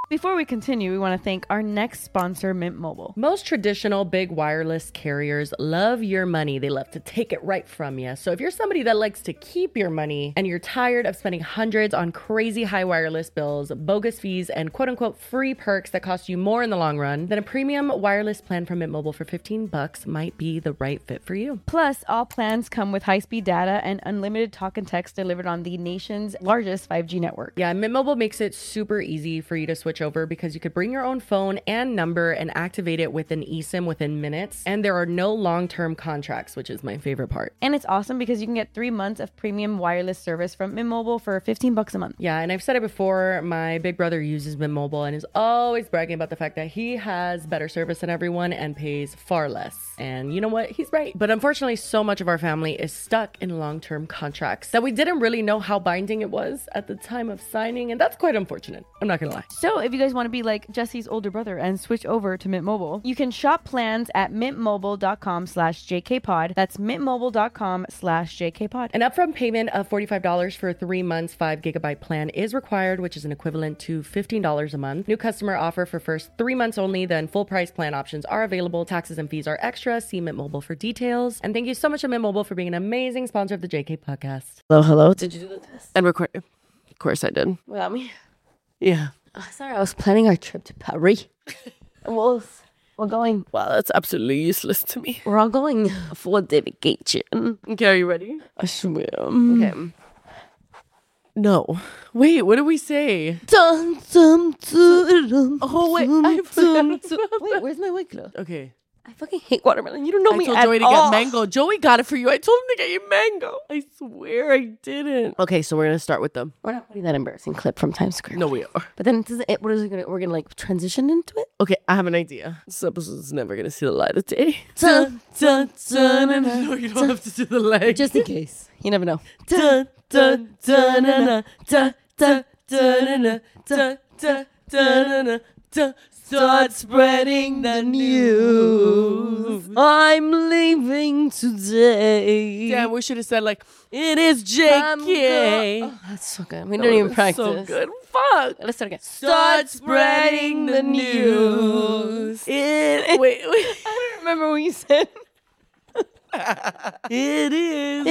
Before we continue, we want to thank our next sponsor, Mint Mobile. Most traditional big wireless carriers love your money. They love to take it right from you. So if you're somebody that likes to keep your money and you're tired of spending hundreds on crazy high wireless bills, bogus fees, and quote unquote free perks that cost you more in the long run, then a premium wireless plan from Mint Mobile for $15 might be the right fit for you. Plus, all plans come with high-speed data and unlimited talk and text delivered on the nation's largest 5G network. Yeah, Mint Mobile makes it super easy for you to switch over because you could bring your own phone and number and activate it with an eSIM within minutes. And there are no long-term contracts, which is my favorite part. And it's awesome because you can get 3 months of premium wireless service from Mint Mobile for $15 a month. Yeah, and I've said it before, my big brother uses Mint Mobile and is always bragging about the fact that he has better service than everyone and pays far less. And you know what? He's right. But unfortunately, so much of our family is stuck in long-term contracts that we didn't really know how binding it was at the time of signing. And that's quite unfortunate. I'm not gonna lie. So if you guys want to be like Jesse's older brother and switch over to Mint Mobile, you can shop plans at mintmobile.com/JKPod. That's mintmobile.com/JKPod. An upfront payment of $45 for a 3 months 5 gigabyte plan is required, which is an equivalent to $15 a month. New customer offer for first 3 months only, then full price plan options are available. Taxes and fees are extra. See Mint Mobile for details. And thank you so much to Mint Mobile for being an amazing sponsor of the JK podcast. Hello. Did you do the test? And record. Of course I did. Without me? Yeah. Sorry, I was planning our trip to Paris. We're going. Wow, that's absolutely useless to me. We're all going for the vacation. Okay, are you ready? I swim. Okay. No. Wait, what did we say? Dun, dun, dun, dun, Oh, wait. dun, I dun, dun. Wait, where's my white glove? Okay. I fucking hate watermelon. You don't know I me told at Joey to all. get mango. Joey got it for you. I told him to get you mango. I swear I didn't. Okay, so we're going to start with them. We're not putting that embarrassing clip from Times Square. No, we are. But then what is it gonna? We're gonna like transition into it. Okay, I have an idea. This episode's never going to see the light of day. Dun, dun, dun, dun, No, you don't have to do the leg. just in case. You never know. Dun, dun, dun, dun, dun, dun, dun, dun, dun, dun, dun, dun, dun. Start spreading the news. I'm leaving today. Damn, we should have said like, it is JK. Oh, that's so good. We didn't even practice. So good. Fuck. Let's start again. Start spreading the news. Wait. I don't remember what you said. It is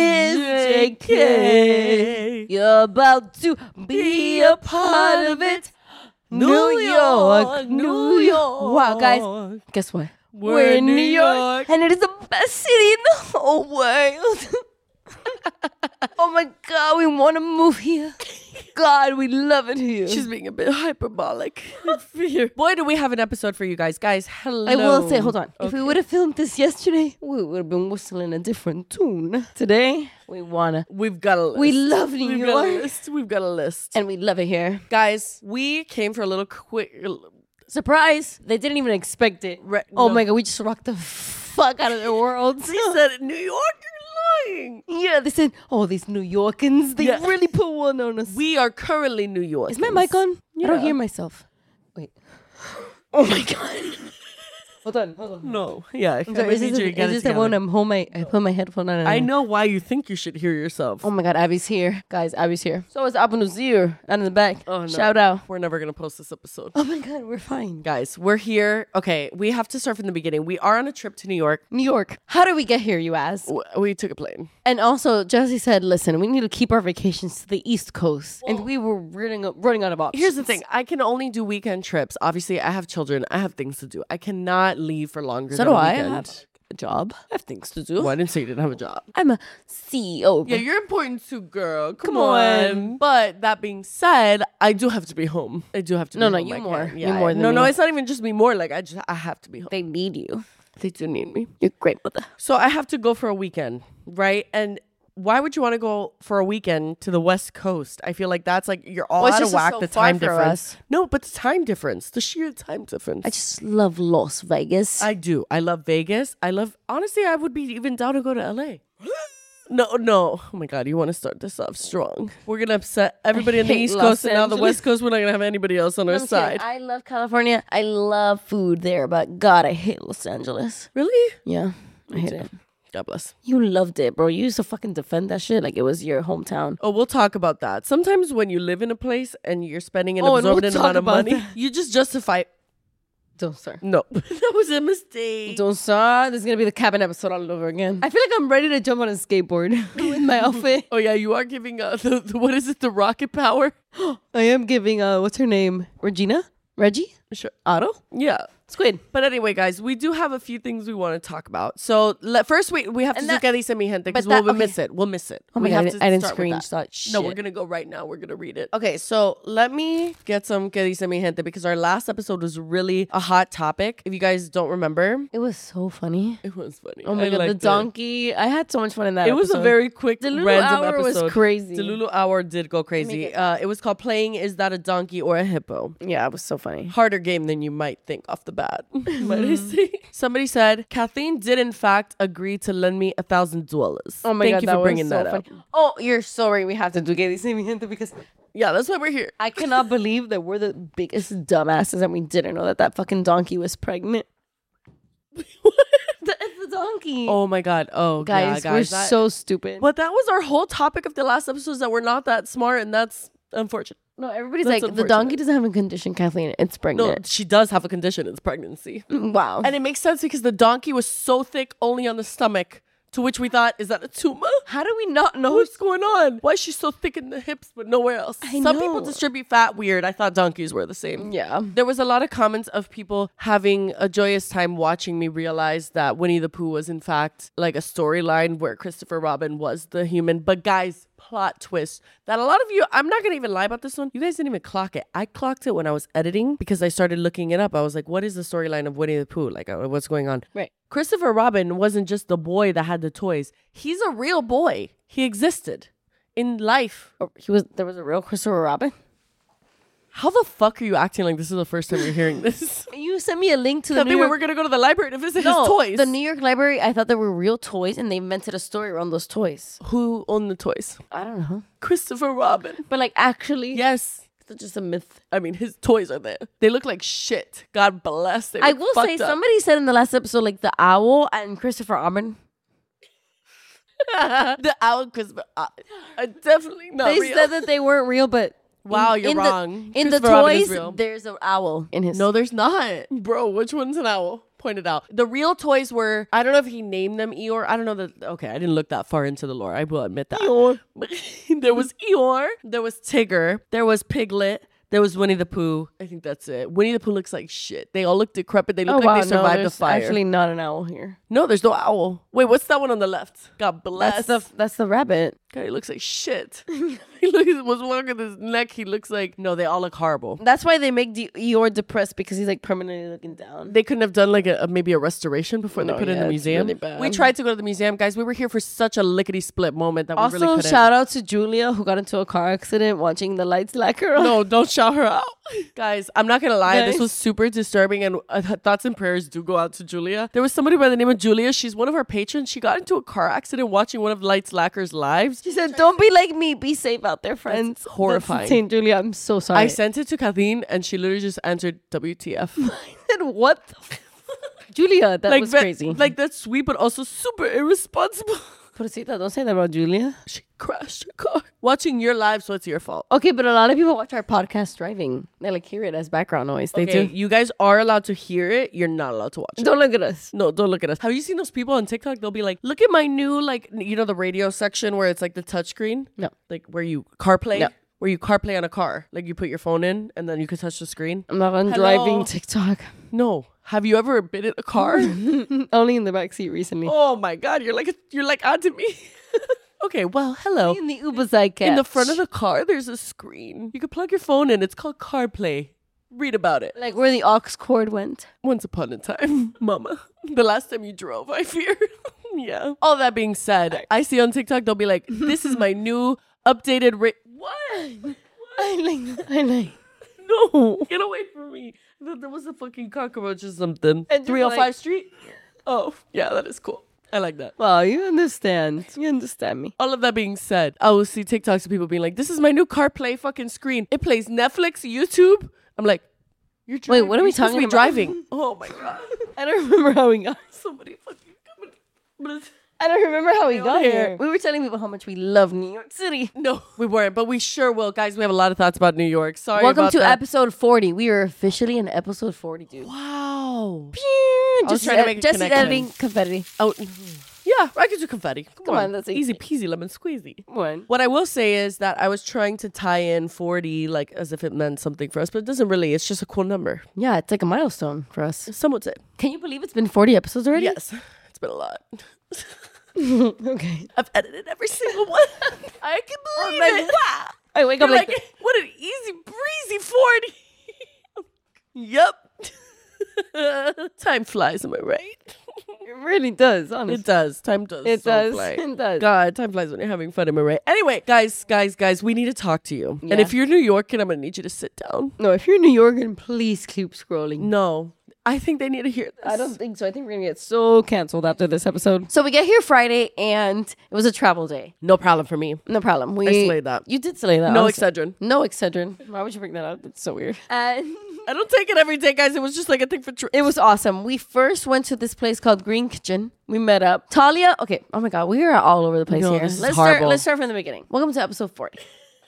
JK. You're about to be a part of it. New York. Wow, guys, guess what? We're in New York. And it is the best city in the whole world. Oh my God, we want to move here. God, we love it here. She's being a bit hyperbolic. Boy, do we have an episode for you guys. Guys, hello. I will say, hold on. Okay. If we would have filmed this yesterday, we would have been whistling a different tune. Today, we wanna. We've got a list. We love New We've York. got a list. We've got a list. And we love it here. Guys, we came for a little quick. Surprise! They didn't even expect it. Oh no. my God, we just rocked the fuck out of their world. They said New York, you're lying. Yeah, they said, oh, these New Yorkans, they Yeah. really put one on us. We are currently New York. Is my mic on? I Yeah. don't hear myself. Wait. Oh my God. Hold on. No. Yeah. I'm sorry, is this the one I put my headphone on? I know why you think you should hear yourself. Oh my God, Abby's here. Guys, Abby's here. So is Abu Nazir out in the back. Oh, no. Shout out. We're never going to post this episode. Oh my God, we're fine. Guys, we're here. Okay, we have to start from the beginning. We are on a trip to New York. New York. How did we get here, you ask? We took a plane. And also, Jesse said, listen, we need to keep our vacations to the East Coast. And we were running out of options. Here's the thing. I can only do weekend trips. Obviously, I have children. I have things to do. I cannot leave for longer So than do a I. I weekend. have a job. I have things to do. Well, I didn't say you didn't have a job. I'm a CEO. Yeah, you're important too, girl. Come Come on. on. But that being said, I do have to be home. I do have to be No, home. you I more. can't. You more than No, me. it's not even just me more. Like, I have to be home. They need you. They do need me. You're great mother. So I have to go for a weekend, right? And why would you want to go for a weekend to the West Coast? I feel like that's like you're all Well, it's out of just whack. so The far time for difference. us. No, but the time difference, the sheer time difference. I just love Las Vegas. I do. I love Vegas. Honestly, I would be even down to go to LA. No. Oh my God, you want to start this off strong. We're going to upset everybody on the hate East Los Coast and now the Angeles. West Coast. We're not going to have anybody else on our I'm just kidding. side. I love California. I love food there, but God, I hate Los Angeles. Really? Yeah, I hate it. God bless. You loved it, bro. You used to fucking defend that shit like it was your hometown. Oh, we'll talk about that. Sometimes when you live in a place and you're spending an Oh, and we'll exorbitant talk amount of about money, that. you just justify. Don't start. No, that was a mistake. Don't start. This is gonna be the cabin episode all over again. I feel like I'm ready to jump on a skateboard with my outfit. Oh yeah, you are giving the what is it? The rocket power? I am giving what's her name? Reggie? Sure. Otto? Yeah. Squid. But anyway, guys, we do have a few things we want to talk about. So first, we have to And do that- que dice mi gente because but we'll that- miss it. We'll miss it. Oh my we God, have to I didn't start with that. screenshot shit. No, we're gonna go right now. We're gonna read it. Okay, so let me get some que dice mi gente because our last episode was really a hot topic. If you guys don't remember, It was so funny. it was funny. Oh my I God, the liked it. donkey. I had so much fun in that It was a episode. very quick, The Lulu random hour was episode. crazy. The Lulu hour did go crazy. It was called Playing Is That a Donkey or a Hippo? Yeah, it was so funny. Harder game than you might think off the bat. Might I say? Somebody said Kathleen did in fact agree to lend me $1,000. Oh my Thank God, you that for was bringing so that up. funny. Oh, you're sorry. We have to do que dice mi gente because Yeah, that's why we're here. I cannot believe that we're the biggest dumbasses and we didn't know that fucking donkey was pregnant. It's the donkey. Oh my God. Oh, guys, yeah, we're guys. so stupid. But that was our whole topic of the last episodes that we're not that smart, and that's unfortunate. No, everybody's That's like, the donkey unfortunate. doesn't have a condition, Kathleen. It's No, pregnant. she does have a condition. It's pregnancy. Wow. And it makes sense because the donkey was so thick only on the stomach, to which we thought, is that a tumor? how do we not know? What's going on? Why is she so thick in the hips but nowhere else? I Some people know. distribute fat weird. I thought donkeys were the same. Yeah. There was a lot of comments of people having a joyous time watching me realize that Winnie the Pooh was in fact like a storyline where Christopher Robin was the human. But guys, plot twist that a lot of you, I'm not gonna even lie about this one. You guys didn't even clock it. I clocked it when I was editing because I started looking it up. I was like, what is the storyline of Winnie the Pooh? Like, what's going on? Right. Christopher Robin wasn't just the boy that had the toys. He's a real boy. He existed in life. Oh, there was a real Christopher Robin. How the fuck are you acting like this is the first time you're hearing this? You sent me a link to the I New think we York. were gonna go to the library to visit No, his toys. the New York Library. I thought they were real toys, and they invented a story around those toys. Who owned the toys? I don't know, Christopher Robin. but like actually, Yes. it's just a myth. I mean, his toys are there. They look like shit. God bless. They I look will say, fucked up. somebody said in the last episode, like the owl and Christopher Robin. The owl Christopher. Definitely not They real. said that they weren't real, but Wow, in you're the- wrong. In the Christopher Robin is toys, real. there's an owl in his. No, there's not. Bro, which one's an owl? Point it out. The real toys were, I don't know if he named them Eeyore. I don't know that. Okay, I didn't look that far into the lore. I will admit that. Eeyore. There was Eeyore. There was Tigger. There was Piglet. There was Winnie the Pooh. I think that's it. Winnie the Pooh looks like shit. They all look decrepit. They look like they survived the there's fire. actually not an owl here. No, there's no owl. Wait, what's that one on the left? God bless. That's the rabbit. God, he looks like shit. He was looking at his neck. He looks like, no, they all look horrible. That's why they make Eeyore depressed because he's like permanently looking down. They couldn't have done like maybe a restoration before they No, put it in yeah, the it's museum. really bad. We tried to go to the museum, guys. We were here for such a lickety split moment that we really Also, couldn't. shout out to Julia who got into a car accident watching the lights lacquer on. No, don't shout her out. Guys, I'm not going to lie. This Guys. was super disturbing. And thoughts and prayers do go out to Julia. There was somebody by the name of Julia. She's one of our patrons. She got into a car accident watching one of Lights Lacquer's lives. She said, "Don't be like me. Be safe out there, friends." That's horrifying. That's insane, Julia. I'm so sorry. I sent it to Kathleen and she literally just answered WTF. said, "What the Julia, that was crazy. Like that's sweet, but also super irresponsible. Pobrecita, don't say that about Julia. She crashed her car. Watching your live, so it's your fault. Okay, but a lot of people watch our podcast driving. They like hear it as background noise. They Okay, do. you guys are allowed to hear it. You're not allowed to watch it. Don't look at us. No, don't look at us. Have you seen those people on TikTok? They'll be like, look at my new, like, you know, the radio section where it's like the touchscreen? No. Like where you CarPlay? No. Where you CarPlay on a car. Like you put your phone in and then you can touch the screen. I'm not on Hello? driving TikTok. No. Have you ever been in a car? Only in the backseat recently. Oh my God. You're like onto me. Okay, well, hello. In the Uber Zeitcast. In the front of the car, there's a screen. You can plug your phone in. It's called CarPlay. Read about it. like where the aux cord went. Once upon a time, mama. The last time you drove, I fear. Yeah. All that being said, I see on TikTok, they'll be like, this is my new updated What? I like. No. Get away from me. There was a fucking cockroach or something. And just 305 like- Street? Oh, yeah, that is cool. I like that. Well, you understand. You understand me. All of that being said, I will see TikToks of people being like, this is my new CarPlay fucking screen. It plays Netflix, YouTube. I'm like, you're driving. Wait, what are we You're supposed to talking be about? driving. Oh my God. I don't remember how we got. Somebody fucking coming. I don't remember how we got here. here. We were telling people how much we love New York City. No, we weren't, but we sure will. Guys, we have a lot of thoughts about New York. Sorry Welcome about to that. episode 40. We are officially in episode 40, dude. Wow. Just trying to make a Jesse's connection. editing confetti. Oh, yeah, I could do confetti. Come on, on, that's easy peasy lemon squeezy. One. What I will say is that I was trying to tie in 40 like as if it meant something for us, but it doesn't really. It's just a cool number. Yeah, it's like a milestone for us. Some would say. Can you believe it's been 40 episodes already? Yes, it's been a lot. Okay. I've edited every single one. I can believe like, it. wow. I wake You're up like, what an easy breezy 40. Yup. Time flies, am I right? it really does, honestly. It does. Time does. It so does. fly. It does. God, time flies when you're having fun, am I right? Anyway, guys, we need to talk to you. Yeah. And if you're New Yorker, I'm gonna need you to sit down. No, if you're in New York, then please keep scrolling. No, I think they need to hear this. I don't think so. I think we're going to get so canceled after this episode. So we get here Friday, and it was a travel day. No problem for me. No problem. I slayed that. You did slay that. No honestly. Excedrin. No Excedrin. Why would you bring that up? That's so weird. And I don't take it every day, guys. It was just like a thing for trips. it was awesome. We first went to this place called Green Kitchen. We met up. Talia. Okay. Oh my God. We are all over the place No, here. this is Let's horrible. Let's start from the beginning. Welcome to episode 40.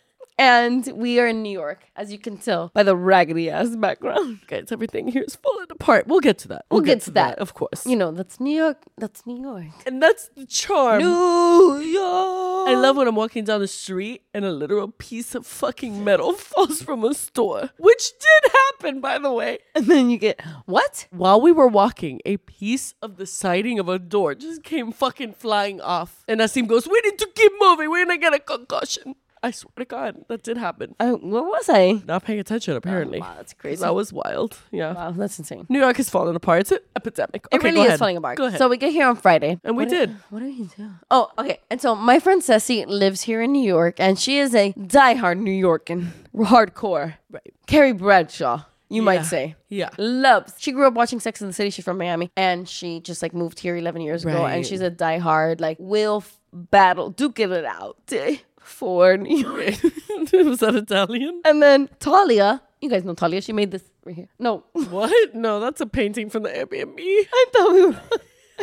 And we are in New York, as you can tell by the raggedy ass background. Guys, everything here is falling apart. We'll get to that. We'll get to that. of course. You know, that's New York. That's New York. And that's the charm. New York. I love when I'm walking down the street and a literal piece of fucking metal falls from a store, which did happen, by the way. And then you get, what? While we were walking, a piece of the siding of a door just came fucking flying off. And Asim goes, we need to keep moving. We're going to get a concussion. I swear to God, that did happen. What was I? Not paying attention, apparently. Wow, that's crazy. That was wild. Yeah. Wow, that's insane. New York is falling apart. It's an epidemic. It Okay, really go is ahead. falling apart. Go ahead. So we get here on Friday. And we did. What did you do? Oh, okay. And so my friend Ceci lives here in New York, and she is a diehard New Yorkan. Hardcore. Right. Carrie Bradshaw, you might Yeah. say. Yeah. Loves. She grew up watching Sex in the City. She's from Miami. And she just like moved here 11 years ago. Right. And she's a diehard, like, will battle, duke it out for New York. Was that Italian? And then Talia, you guys know Talia. She made this right here. No. What? No, that's a painting from the Airbnb. I thought we were.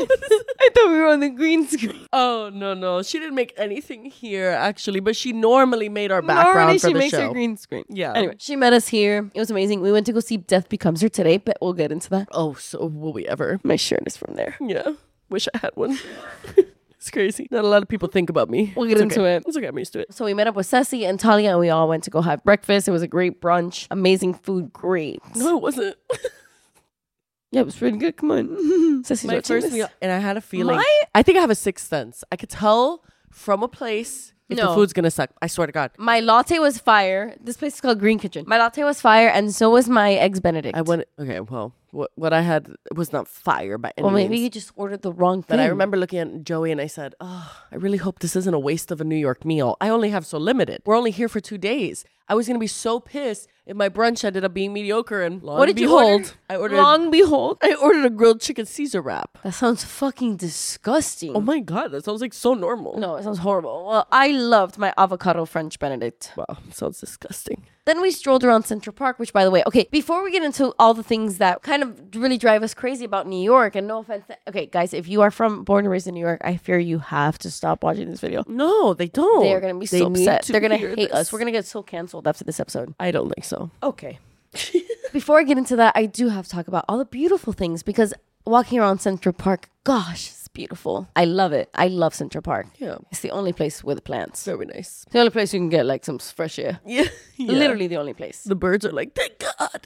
I thought we were on the green screen. Oh, no. She didn't make anything here, actually, but she normally made our background Normally for she the makes show. her green screen. Yeah. Anyway, she met us here. It was amazing. We went to go see Death Becomes Her today, but we'll get into that. Oh, so will we ever? My shirt is from there. Yeah. Wish I had one. It's crazy. Not a lot of people think about me. We'll get It's into okay. it. It's okay. I'm used to it. So we met up with Ceci and Talia, and we all went to go have breakfast. It was a great brunch. Amazing food. Great. No, it wasn't. Yeah, it was pretty good. Come on. Ceci's My watching first this. meal, and I had a feeling. My- I think I have a sixth sense. I could tell from a place if the No. food's gonna suck. I swear to God. My latte was fire. This place is called Green Kitchen. My latte was fire, and so was my eggs Benedict. I went. Okay, well, what I had was not fire by any Well, maybe means. you just ordered the wrong thing. But I remember looking at Joey and I said, oh, I really hope this isn't a waste of a New York meal. I only have so limited. We're only here for 2 days. I was going to be so pissed if my brunch ended up being mediocre. And lo What and did you behold, order? I ordered, Long behold. I ordered a grilled chicken Caesar wrap. That sounds fucking disgusting. Oh my God, that sounds like so normal. No, it sounds horrible. Well, I loved my avocado French Benedict. Wow, sounds disgusting. Then we strolled around Central Park, which, by the way, okay, before we get into all the things that kind of really drive us crazy about New York, and no offense, okay, guys, if you are born and raised in New York, I fear you have to stop watching this video. No, they don't. They are going to be They so need upset. to They're going to hear hate us. this. We're going to get so canceled after this episode. I don't think so. Okay. Before I get into that, I do have to talk about all the beautiful things because walking around Central Park, gosh, it's beautiful. I love it. I love Central Park. Yeah, It's the only place with plants. very nice. It's the only place you can get like some fresh air. Yeah. Literally the only place. The birds are like, thank God.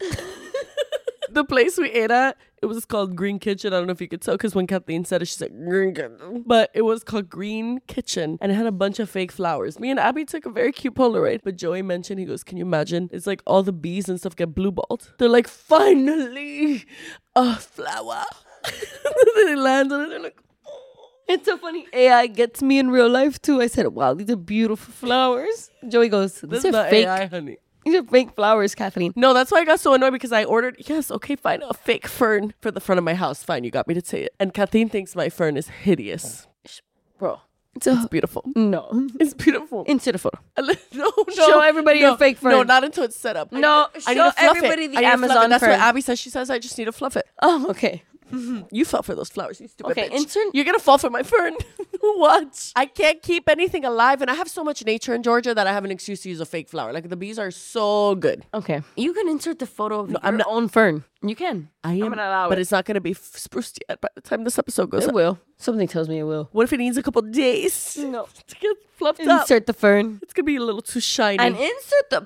The place we ate at, it was called Green Kitchen. I don't know if you could tell because when Kathleen said it, she said Green Kitchen. But it was called Green Kitchen and it had a bunch of fake flowers. Me and Abby took a very cute Polaroid. But Joey mentioned, he goes, can you imagine? It's like all the bees and stuff get blue balled. They're like, finally, a flower. They land on it. They're like, It's so funny. AI gets me in real life too. I said, wow, these are beautiful flowers. Joey goes, this these is are not fake. AI, honey. These are fake flowers, Kathleen. No, that's why I got so annoyed because I ordered, yes, okay, fine, a fake fern for the front of my house. Fine, you got me to say it. And Kathleen thinks my fern is hideous. Bro. It's beautiful. No. It's beautiful. Into the photo. No, Show everybody your fake fern. No, not until it's set up. No, I need show to fluff everybody it. the I need to fluff it. Amazon That's fern. what Abby says. She says I just need to fluff it. Oh, okay. You fell for those flowers, you stupid Okay, bitch. intern- You're gonna fall for my fern. What? I can't keep anything alive, and I have so much nature in Georgia that I have an excuse to use a fake flower. Like the bees are so good. Okay. You can insert the photo of your own fern. You can. I am, gonna allow but it. it's not going to be spruced yet by the time this episode goes It up. will. Something tells me it will. What if it needs a couple days No. to get fluffed up? Insert the fern. It's going to be a little too shiny. And insert the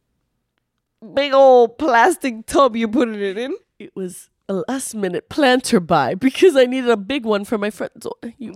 big old plastic tub you put it in. It was a last minute planter buy because I needed a big one for my front door. You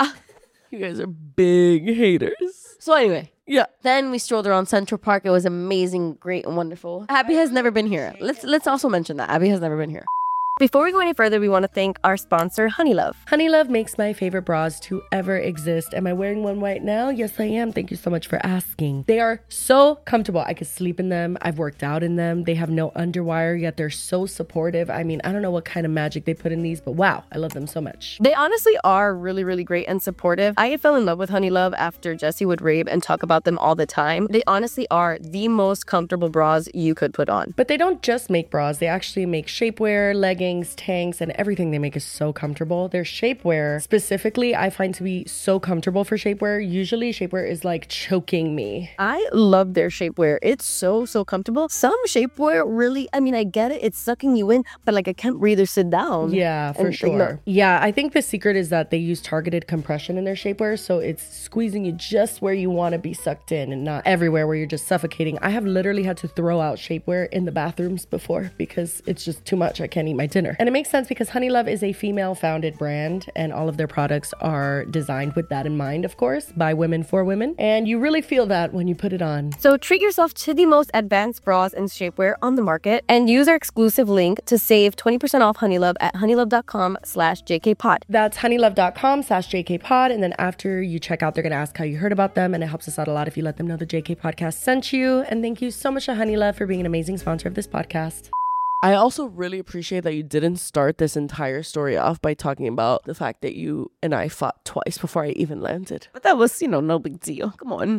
guys are big haters. So anyway, Yeah. then we strolled around Central Park. It was amazing, great, and wonderful. Abby has never been here. Let's also mention that Abby has never been here. Before we go any further, we want to thank our sponsor, Honeylove. Honeylove makes my favorite bras to ever exist. Am I wearing one right now? Yes, I am. Thank you so much for asking. They are so comfortable. I could sleep in them. I've worked out in them. They have no underwire, yet they're so supportive. I mean, I don't know what kind of magic they put in these, but wow, I love them so much. They honestly are really, really great and supportive. I fell in love with Honeylove after Jesse would rave and talk about them all the time. They honestly are the most comfortable bras you could put on. But they don't just make bras. They actually make shapewear, leggings, tanks, and everything they make is so comfortable. Their shapewear specifically, I find to be so comfortable for shapewear. Usually shapewear is like choking me. I love their shapewear. It's so comfortable. Some shapewear really, I mean, I get it. It's sucking you in, but like I can't breathe or sit down. Yeah, for And, sure. like, no. Yeah, I think the secret is that they use targeted compression in their shapewear, so it's squeezing you just where you want to be sucked in and not everywhere where you're just suffocating. I have literally had to throw out shapewear in the bathrooms before because it's just too much. I can't eat my dinner. And it makes sense because Honeylove is a female-founded brand, and all of their products are designed with that in mind, of course, by women for women. And you really feel that when you put it on. So treat yourself to the most advanced bras and shapewear on the market and use our exclusive link to save 20% off Honeylove at honeylove.com/jkpod. That's honeylove.com/jkpod. And then after you check out, they're going to ask how you heard about them. And it helps us out a lot if you let them know the JK Podcast sent you. And thank you so much to Honeylove for being an amazing sponsor of this podcast. I also really appreciate that you didn't start this entire story off by talking about the fact that you and I fought twice before I even landed. But that was, no big deal. Come on.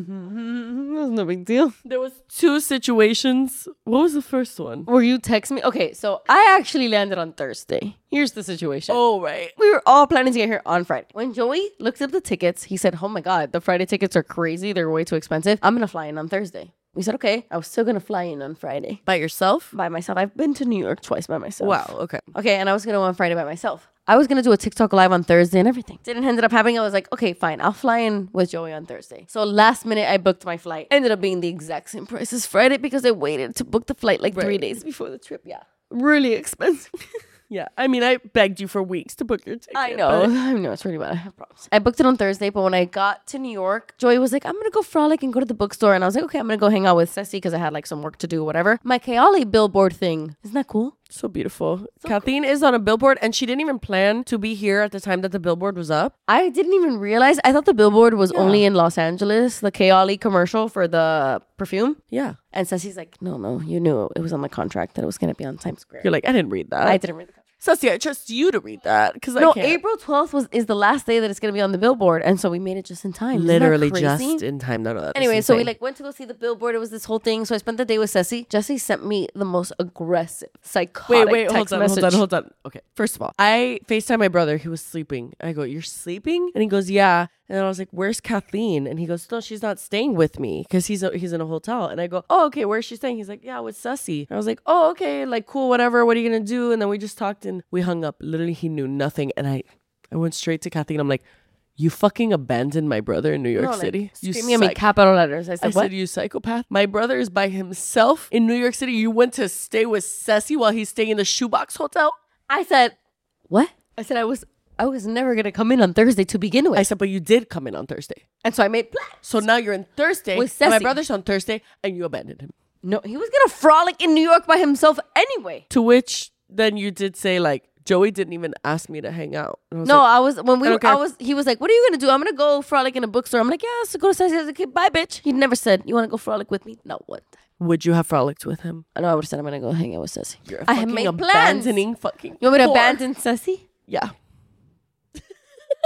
It was no big deal. There was 2 situations. What was the first one? Where you text me? Okay, so I actually landed on Thursday. Here's the situation. Oh, right. We were all planning to get here on Friday. When Joey looked up the tickets, he said, oh my God, the Friday tickets are crazy. They're way too expensive. I'm going to fly in on Thursday. We said, okay. I was still going to fly in on Friday. By yourself? By myself. I've been to New York twice by myself. Wow, okay. Okay, and I was going to go on Friday by myself. I was going to do a TikTok live on Thursday and everything. Didn't end up happening. I was like, okay, fine. I'll fly in with Joey on Thursday. So last minute, I booked my flight. Ended up being the exact same price as Friday because I waited to book the flight like 3 days before the trip. Yeah. Really expensive. Yeah, I mean, I begged you for weeks to book your ticket. I know. I know. It's really bad. I have problems. I booked it on Thursday, but when I got to New York, Joey was like, I'm going to go frolic and go to the bookstore. And I was like, okay, I'm going to go hang out with Ceci because I had like some work to do, whatever. My Kayali billboard thing. Isn't that cool? So beautiful. Kathleen is on a billboard and she didn't even plan to be here at the time that the billboard was up. I didn't even realize. I thought the billboard was only in Los Angeles, the Kayali commercial for the perfume. Yeah. And Ceci's like, no, you knew it was on the contract that it was going to be on Times Square. You're like, I didn't read that. I didn't read the contract. Ceci, I trust you to read that because No, I can't. April 12th is the last day that it's going to be on the billboard. And so we made it just in time. Isn't that Literally crazy? just in time. No, that's Anyway, so we insane. went to go see the billboard. It was this whole thing. So I spent the day with Ceci. Jesse sent me the most aggressive, psychotic Wait, text hold message. on. Okay, first of all, I FaceTime my brother. He was sleeping. I go, you're sleeping? And he goes, yeah. And then I was like, where's Kathleen? And he goes, no, she's not staying with me because he's in a hotel. And I go, oh, okay, where's she staying? He's like, yeah, with Ceci. And I was like, oh, okay, like cool, whatever. What are you going to do? And then we just talked and we hung up. Literally, he knew nothing. And I went straight to Kathleen. I'm like, you fucking abandoned my brother in New York City? You Screaming at me capital letters. I I said, what? said, you psychopath. My brother is by himself in New York City. You went to stay with Ceci while he's staying in the Shoebox Hotel? I said, what? I said, I was never going to come in on Thursday to begin with. I said, but you did come in on Thursday. And so I made plans. So now you're in Thursday. With And my Ceci. brother's on Thursday and you abandoned him. No, he was going to frolic in New York by himself anyway. To which then you did say like, Joey didn't even ask me to hang out. And I was No, like, I was, when we I were, don't care. he was like, what are you going to do? I'm going to go frolic in a bookstore. I'm like, yeah, so go to Ceci. I was like, okay, bye, bitch. He never said, you want to go frolic with me? No, what? would you have frolicked with him? I know I would have said, I'm going to go hang out with Ceci. You're I have fucking made plans. abandoning fucking You want me to whore. abandon Ceci? Yeah.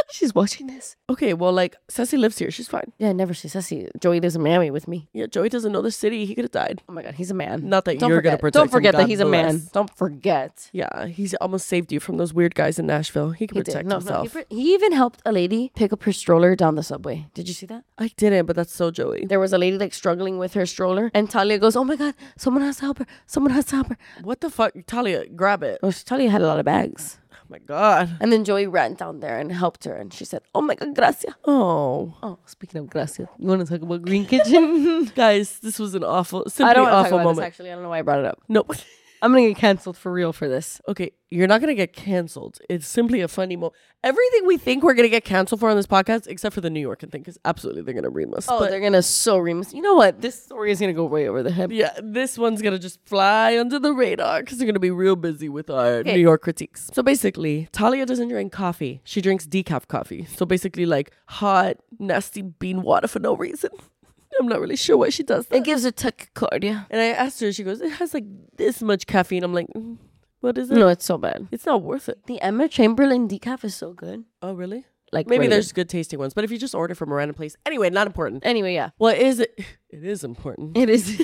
She's watching this. Okay, well, like, Ceci lives here. She's fine. Yeah, never see Ceci. Joey lives in Miami with me. Yeah, Joey doesn't know the city. He could have died. Oh my God, he's a man. Not that Don't you're going to forget. protect Don't forget him, that God he's a man. bless. Don't forget. Yeah, he's almost saved you from those weird guys in Nashville. He can He did. protect No, himself. he even helped a lady pick up her stroller down the subway. Did you see that? I didn't, but that's so Joey. There was a lady like struggling with her stroller, and Talia goes, "Oh my God, someone has to help her. Someone has to help her." What the fuck? Talia, grab it. Well, Talia had a lot of bags. Oh my God. And then Joey ran down there and helped her, and she said, "Oh my God, gracias." Oh. Oh, speaking of gracias, you want to talk about Green Kitchen? Guys, this was an awful, I simply don't want to talk awful about moment. this, actually. I don't know why I brought it up. No. I'm going to get canceled for real for this. Okay, you're not going to get canceled. It's simply a funny moment. Everything we think we're going to get canceled for on this podcast, except for the New York thing, because absolutely they're going to ream us. Oh, But they're going to so remus. You know what? This story is going to go way over the head. yeah, this one's going to just fly under the radar because they're going to be real busy with our New York critiques. So basically, Talia doesn't drink coffee. She drinks decaf coffee. So basically like hot, nasty bean water for no reason. I'm not really sure why she does that. It gives her tachycardia. And I asked her, she goes, it has like this much caffeine. I'm like, what is it? No, it's so bad. It's not worth it. The Emma Chamberlain decaf is so good. Oh, really? Like Maybe really there's good tasting ones, but if you just order from a random place, anyway, not important. good. Anyway, yeah. Well, it is important It is.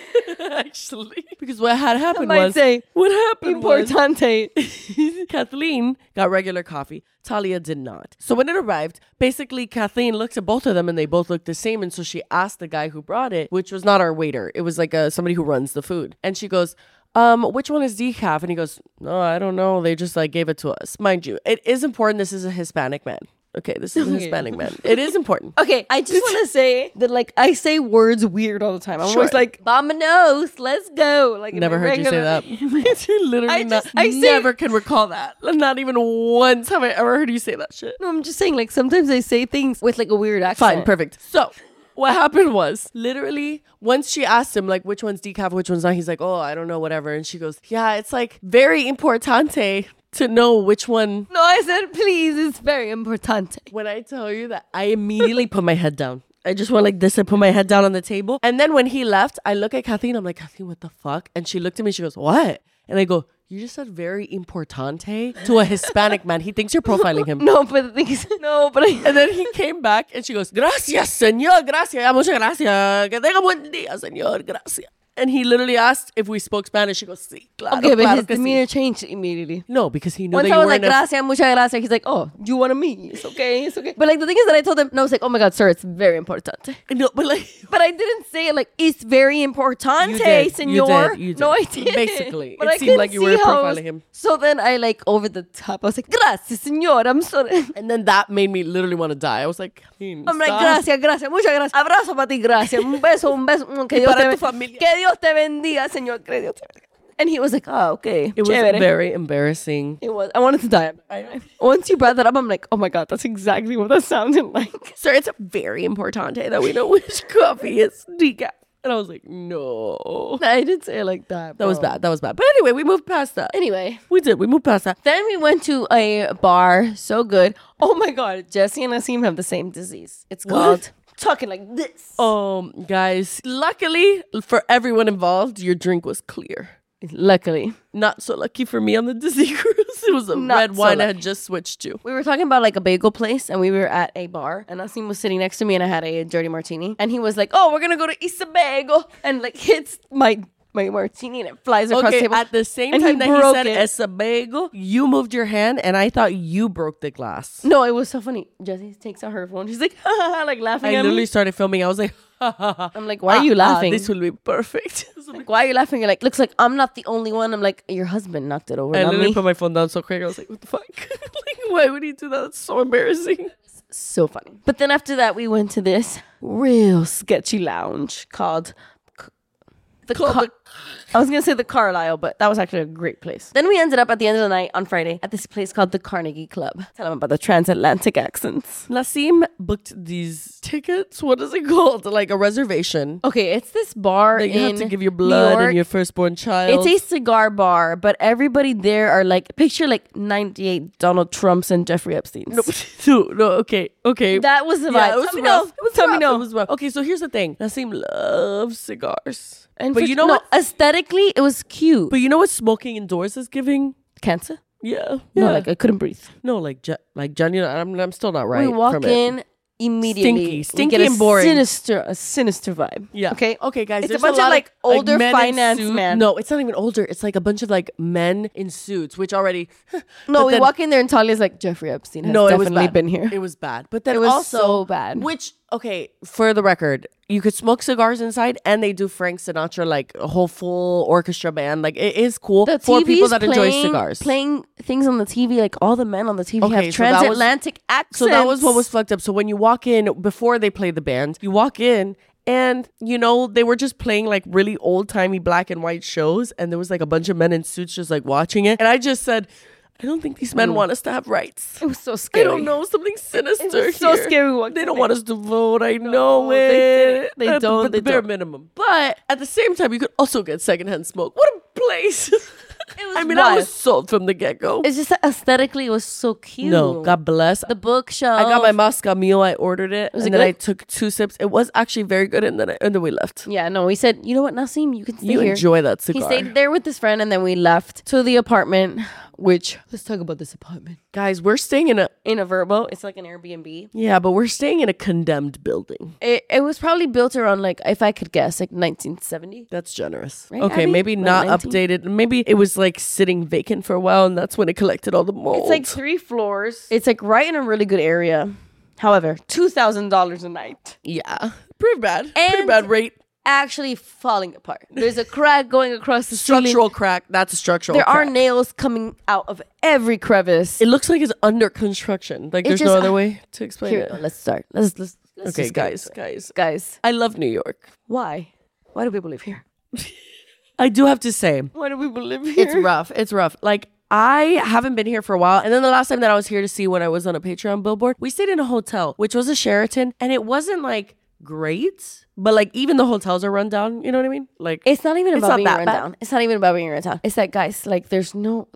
actually, because what had happened might was say, what happened was Importante. Kathleen got regular coffee. Talia did not. So when it arrived, basically Kathleen looked at both of them and they both looked the same. And so she asked the guy who brought it, which was not our waiter. It was like somebody who runs the food. And she goes, which one is decaf? And he goes, no, I don't know. They just like gave it to us. Mind you, it is important. This is a Hispanic man. Okay, this is a Hispanic man. It is important. Okay, I just want to say that, like, I say words weird all the time. I'm Sure. always like, "Vamonos, let's go." Like, in Never my heard you say regular- that. You literally I say- never can recall that. Not even once have I ever heard you say that shit. No, I'm just saying, like, sometimes I say things with like a weird accent. Fine, perfect. So what happened was literally once she asked him like which one's decaf, which one's not, he's like, oh, I don't know, whatever. And she goes, yeah, it's like very importante to know which one. No, I said, please, it's very important. When I tell you that, I immediately put my head down. I just went like this and put my head down on the table. And then when he left, I look at Kathleen. I'm like, Kathleen, what the fuck? And she looked at me. She goes, what? And I go, you just said very importante to a Hispanic man. He thinks you're profiling him. No, but the thing is, no, but I. And then he came back and she goes, gracias, señor, gracias, muchas gracias. Que tenga buen día, señor, gracias. And he literally asked if we spoke Spanish. She goes, sí, claro, Okay, but claro his que sí. demeanor changed immediately. No, because he knew Once that I you was weren't like, gracias, muchas gracias, he's like, oh, you want me? It's okay, it's okay. But like the thing is that I told him, no, I was like, oh my God, sir, it's very important. No, but like, But I didn't say it like, it's very importante, You did, senor. you did. No, I didn't. Basically, But it I seemed could like you see were how it profiling was- him. So then I like over the top, I was like, gracias, senor, I'm sorry. And then that made me literally want to die. I was like, I'm like, gracias, gracias, muchas gracias. Abrazo para ti, gracias. Un beso. Que Dios, para te, tu familia. que Dios te bendiga, señor. Que Dios te bendiga. And he was like, oh, okay. It was Chévere. very embarrassing. It was. I wanted to die. Once you brought that up, I'm like, oh my God, that's exactly what that sounded like. Sir, it's very importante that we know which coffee is decaf. And I was like, no. I didn't say it like that. That was bro. bad. That was bad. But anyway, we moved past that. Anyway, We did. We moved past that. then we went to a bar. So good. Oh my God, Jesse and Asim have the same disease. It's called talking like this. Guys, luckily for everyone involved, your drink was clear. Luckily. Not so lucky for me on the Disney cruise. It was a Not red so wine I lucky. had just switched to. We were talking about like a bagel place and we were at a bar and Asim was sitting next to me and I had a dirty martini and he was like, oh, we're gonna go to Isabagel and like hits my martini and it flies across the Okay, table. at the same And time that he broke said it. "Esa bagel," you moved your hand and I thought you broke the glass. No, it was so funny. Jessie takes out her phone. She's like, ha, ha, ha, like laughing I at literally me. started filming. I was like, I'm like, why are you laughing? This will be perfect. Like, why are you laughing? You're like, looks like I'm not the only one. I'm like, your husband knocked it over, I not literally me. put my phone down so quick. I was like, what the fuck? Like, why would he do that? That's so embarrassing. So funny. But then after that, we went to this real sketchy lounge called I was going to say the Carlisle, but that was actually a great place. Then we ended up at the end of the night on Friday at this place called the Carnegie Club. Tell them about the transatlantic accents. Nassim booked these tickets. What is it called? Like a reservation. Okay, it's this bar That you in have to give your New blood York. and your firstborn child. It's a cigar bar, but everybody there are like, picture like 98 Donald Trumps and Jeffrey Epstein's. No, okay. That was the vibe. Yeah, it was Tell me rough. no. It was Tell me rough. no. It was rough. Okay, so here's the thing. Nassim loves cigars. And but for- you know no, what? aesthetically, it was cute. But you know what smoking indoors is giving? Cancer? Yeah. No, like I couldn't breathe. No, like genuine. I'm still not right. We walk from it. in immediately. Stinky we get and boring. a sinister vibe. Yeah. Okay. Okay, guys. It's a there's bunch of, lot like, older men in finance suits. men. No, it's not even older. It's like a bunch of like men in suits, which already. No, but we then- walk in there and Talia's like, Jeffrey Epstein has No, it was definitely bad. been here. It was bad. But then It was also so bad. Which, okay, for the record, you could smoke cigars inside, and they do Frank Sinatra, like a whole full orchestra band. Like it is cool The for TV's people that enjoy cigars. Playing things on the TV, like all the men on the TV Okay, have so that was- transatlantic accents. So that was what was fucked up. So when you walk in, before they play the band, you walk in and, you know, they were just playing like really old timey black and white shows. And there was like a bunch of men in suits just like watching it. And I just said, I don't think these men want us to have rights. It was so I scary. don't know, something sinister. It was so here. scary walking They don't in. want us to vote. I know they it. didn't. They At don't, The, they bare don't. minimum. But at the same time, you could also get secondhand smoke. What a place! I mean, I wild. was sold from the get go. It's just that aesthetically, it was so cute. No, God bless. The bookshelf. I got my Moscow Mule. I ordered it, Was and it then I good? took 2 sips. It was actually very good, and then we left. Yeah, no, we said, you know what, Nassim, you can stay You here. enjoy that He cigar, stayed there with his friend, and then we left to the apartment. Which let's talk about this apartment. guys. We're staying in In a Verbo, it's like an Airbnb. but we're staying in a condemned building. It was probably built around, like, if I could guess, like 1970. That's generous. Right, Okay, Abby? maybe Like not 19? updated. Maybe it was like sitting vacant for a while, and that's when it collected all the mold. It's like 3 floors. It's like right in a really good area. However, $2,000 a night. yeah, pretty bad. Pretty And- bad rate. Actually falling apart. There's a crack going across the ceiling. Structural crack. That's a structural. There are crack. nails coming out of every crevice. It looks like it's under construction. Like there's no just- other way to explain Here, it. let's start. Let's Okay, just get guys. guys. I love New York. Why? Why do people live here? I do have to say, Why do people live here? it's rough. It's rough. Like, I haven't been here for a while. And then the last time that I was here to see when I was on a Patreon billboard, we stayed in a hotel, which was a Sheraton. And it wasn't like great, but like even the hotels are run down. You know what I mean? Like, It's not even It's about not being that run bad. down. It's not even about being run down. It's that, guys, like, there's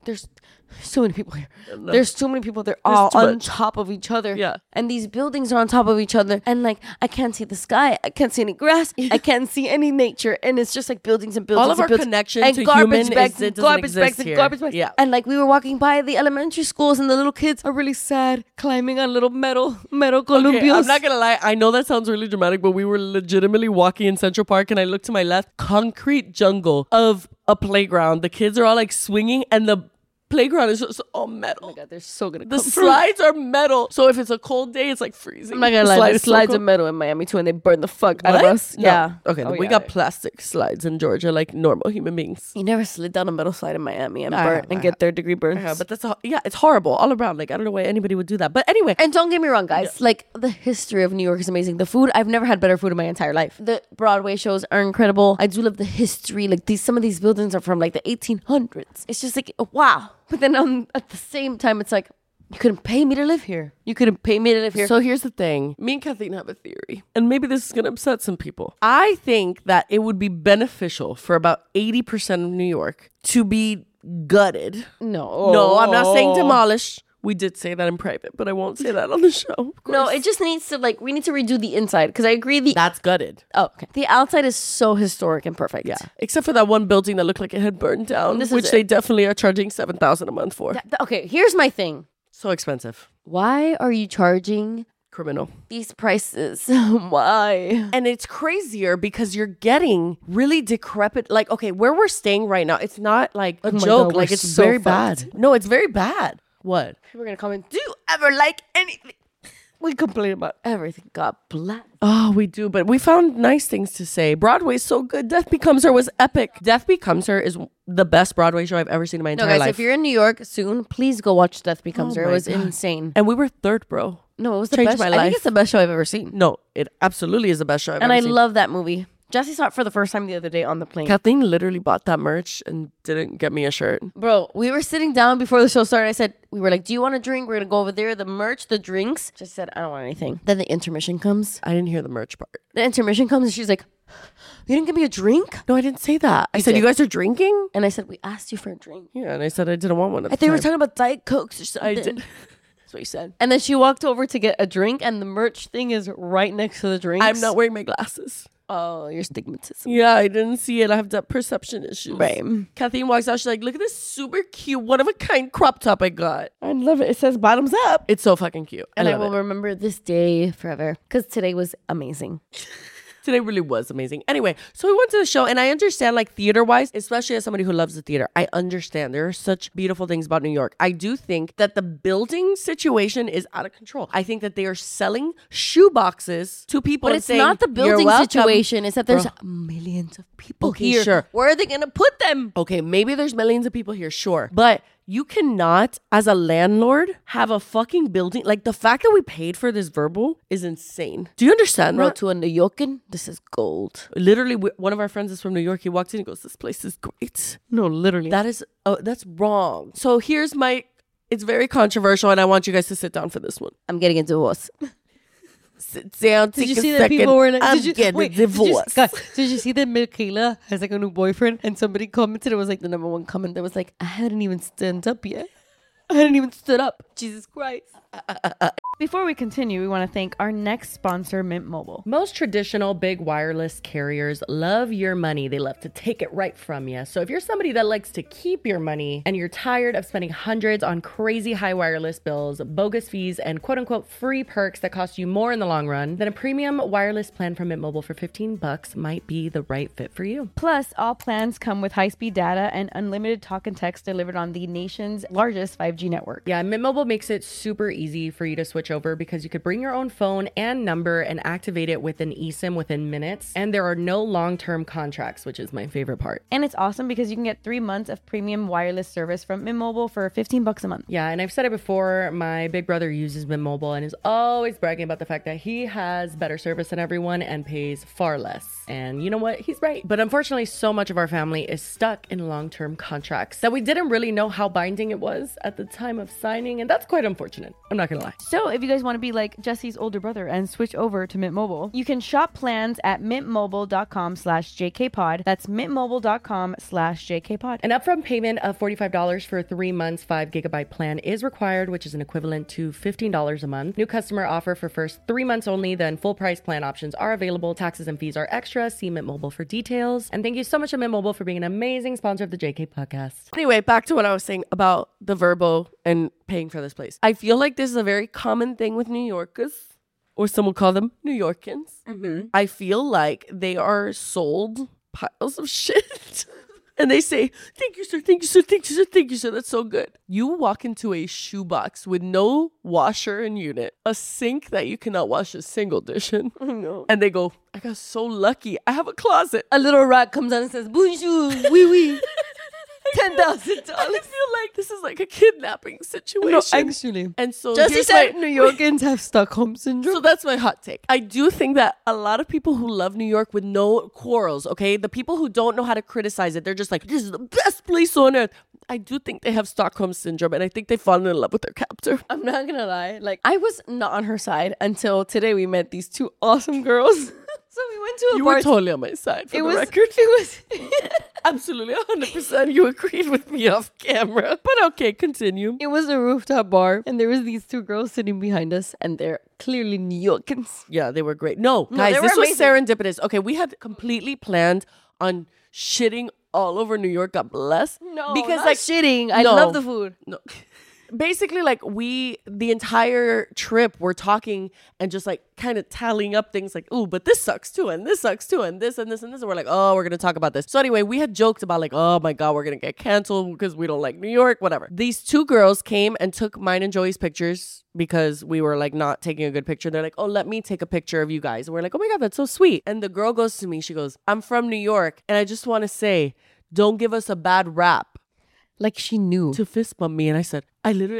so many people here. There's too many people. They're all too on much. top of each other. Yeah. And these buildings are on top of each other. And like, I can't see the sky. I can't see any grass. I can't see any nature. And it's just like buildings and buildings. All of and our buildings. connection and to garbage human bags, is- it and doesn't garbage exist bags and here. garbage bags. Yeah. And like, we were walking by the elementary schools, and the little kids are really sad, climbing on little metal columpios. okay, I'm not gonna lie. I know that sounds really dramatic, but we were legitimately walking in Central Park, and I looked to my left, concrete jungle of a playground. The kids are all like swinging, and the playground is just all metal. God, they're so gonna The come through. slides are metal, so if it's a cold day, it's like freezing. I'm not gonna The lie, slide the is so slides are cold. metal in Miami too, and they burn the fuck out of What? us. No. Yeah. Okay, Oh, we yeah. got plastic slides in Georgia, like normal human beings. You never slid down a metal slide in Miami and I burn have, and I get third-degree burns. Yeah, but it's horrible all around. Like I don't know why anybody would do that. But anyway, And don't get me wrong, guys. Like, the history of New York is amazing. The food, I've never had better food in my entire life. The Broadway shows are incredible. I do love the history. Like, some of these buildings are from like the 1800s. It's just like, wow. But then at the same time, it's like, you couldn't pay me to live here. You couldn't pay me to live here. So here's the thing. Me and Kathleen have a theory. And maybe this is going to upset some people. I think that it would be beneficial for about 80% of New York to be gutted. No, I'm not saying demolished. We did say that in private, but I won't say that on the show. of No, course. it just needs to, like, we need to redo the inside. Because I agree That's gutted. okay. The outside is so historic and perfect. Yeah. Except for that one building that looked like it had burned down, This is which it. they definitely are charging $7,000 a month for. Okay, here's my thing. So expensive. Why are you charging Criminal. these prices? Why? And it's crazier because you're getting really decrepit. Like, okay, where we're staying right now, it's not like a my joke. God, Like, we're it's so very fucked. bad. No, it's very bad. What? People are gonna comment. Do you ever like anything? We complain about everything. God bless. Oh, we do, but we found nice things to say. Broadway's so good. Death Becomes Her was epic. Death Becomes Her is the best Broadway show I've ever seen in my No, entire guys, life. if you're in New York soon, please go watch Death Becomes Oh Her. It my was God. insane. And we were third, bro. No, it was the Changed best. my I life. think it's the best show I've ever seen. No, it absolutely is the best show I've And ever I seen. love that movie. Jesse saw it for the first time the other day on the plane. Kathleen literally bought that merch and didn't get me a shirt. Bro, we were sitting down before the show started. I said, we were like, do you want a drink? We're going to go over there. The merch, the drinks. Just said, I don't want anything. Then the intermission comes. I didn't hear the merch part. The intermission comes and she's like, you didn't give me a drink? No, I didn't say that. I said, did. you guys are drinking? And I said, we asked you for a drink. Yeah, and I said I didn't want one at I the think we were time. talking about Diet Cokes or something. I did. That's what you said. And then she walked over to get a drink, and the merch thing is right next to the drinks. I'm not wearing my glasses. Oh, your stigmatism. Yeah, I didn't see it. I have that perception issues. Right. Kathleen walks out. She's like, look at this super cute, one of a kind crop top I got. I love it. It says bottoms up. It's so fucking cute. And I love will it. remember this day forever because today was amazing. Today really was amazing. Anyway, so we went to the show, and I understand, like, theater-wise, especially as somebody who loves the theater, I understand there are such beautiful things about New York. I do think that the building situation is out of control. I think that they are selling shoe boxes to people But and it's saying, not the "You're building welcome." situation. It's that there's Bro. millions of people Okay, here. sure. Where are they going to put them? Okay, maybe there's millions of people here, sure. But you cannot, as a landlord, have a fucking building. Like, the fact that we paid for this verbal is insane. Do you understand Bro, that? to a New Yorker, this is gold. Literally, one of our friends is from New York. He walked in and goes, this place is great. No, literally. That's wrong. So here's it's very controversial, and I want you guys to sit down for this one. I'm getting a divorce. Sit down, Did take you a see that second. people were like, I'm did you, getting wait, divorced. did you see that Michaela has like a new boyfriend and somebody commented, it was like the number one comment that was like, I hadn't even stood up yet. I hadn't even stood up. Jesus Christ. Before we continue, we want to thank our next sponsor, Mint Mobile. Most traditional big wireless carriers love your money. They love to take it right from you. So if you're somebody that likes to keep your money and you're tired of spending hundreds on crazy high wireless bills, bogus fees, and quote unquote free perks that cost you more in the long run, then a premium wireless plan from Mint Mobile for $15 might be the right fit for you. Plus, all plans come with high-speed data and unlimited talk and text delivered on the nation's largest 5G network. Yeah, Mint Mobile makes it super easy for you to switch over because you could bring your own phone and number and activate it with an eSIM within minutes. And there are no long-term contracts, which is my favorite part. And it's awesome because you can get 3 months of premium wireless service from Mint Mobile for $15 a month. Yeah, and I've said it before, my big brother uses Mint Mobile and is always bragging about the fact that he has better service than everyone and pays far less. And you know what? He's right. But unfortunately, so much of our family is stuck in long-term contracts that we didn't really know how binding it was at the time of signing. And that's quite unfortunate. I'm not gonna lie. So if you guys want to be like Jesse's older brother and switch over to Mint Mobile, you can shop plans at mintmobile.com/JKPod. That's mintmobile.com/JKPod. An upfront payment of $45 for a 3 months, 5 gigabyte plan is required, which is an equivalent to $15 a month. New customer offer for first 3 months only, then full price plan options are available. Taxes and fees are extra. See Mint Mobile for details. And thank you so much to Mint Mobile for being an amazing sponsor of the JK podcast. Anyway, back to what I was saying about the Verbo and paying for this place. I feel like this is a very common thing with New Yorkers, or some would call them New Yorkans. I feel like they are sold piles of shit. And they say, thank you, sir, thank you, sir, thank you, sir, thank you, sir. That's so good. You walk into a shoebox with no washer in unit, a sink that you cannot wash a single dish in. No. And they go, I got so lucky. I have a closet. A little rat comes out and says, bonjour, oui, oui. $10,000. I feel like this is like a kidnapping situation. No, actually. And so Jesse here's said my- New Yorkans have Stockholm syndrome. So that's my hot take. I do think that a lot of people who love New York with no quarrels, okay? The people who don't know how to criticize it, they're just like, this is the best place on earth. I do think they have Stockholm syndrome, and I think they've fallen in love with their captor. I'm not gonna lie. Like, I was not on her side until today we met these two awesome girls. So we went to a You bar. were totally on my side, for it the was, record. it was, Absolutely, 100%. You agreed with me off camera. But okay, continue. it was a rooftop bar, and there was these two girls sitting behind us, and they're clearly New Yorkans. Yeah, they were great. No, guys, they were this was amazing. serendipitous. Okay, we had completely planned on shitting all over New York. God bless. No, because not like shitting. I no. love the food. No. Basically, like the entire trip, we're talking and just like kind of tallying up things like, ooh, but this sucks too, and this sucks too, and this and this and this. And we're like, oh, we're going to talk about this. So anyway, we had joked about like, oh my God, we're going to get canceled because we don't like New York, whatever. These two girls came and took mine and Joey's pictures because we were like not taking a good picture. They're like, oh, let me take a picture of you guys. And we're like, oh my God, that's so sweet. And the girl goes to me, she goes, I'm from New York, and I just want to say, don't give us a bad rap. Like she knew. To fist bump me. And I said,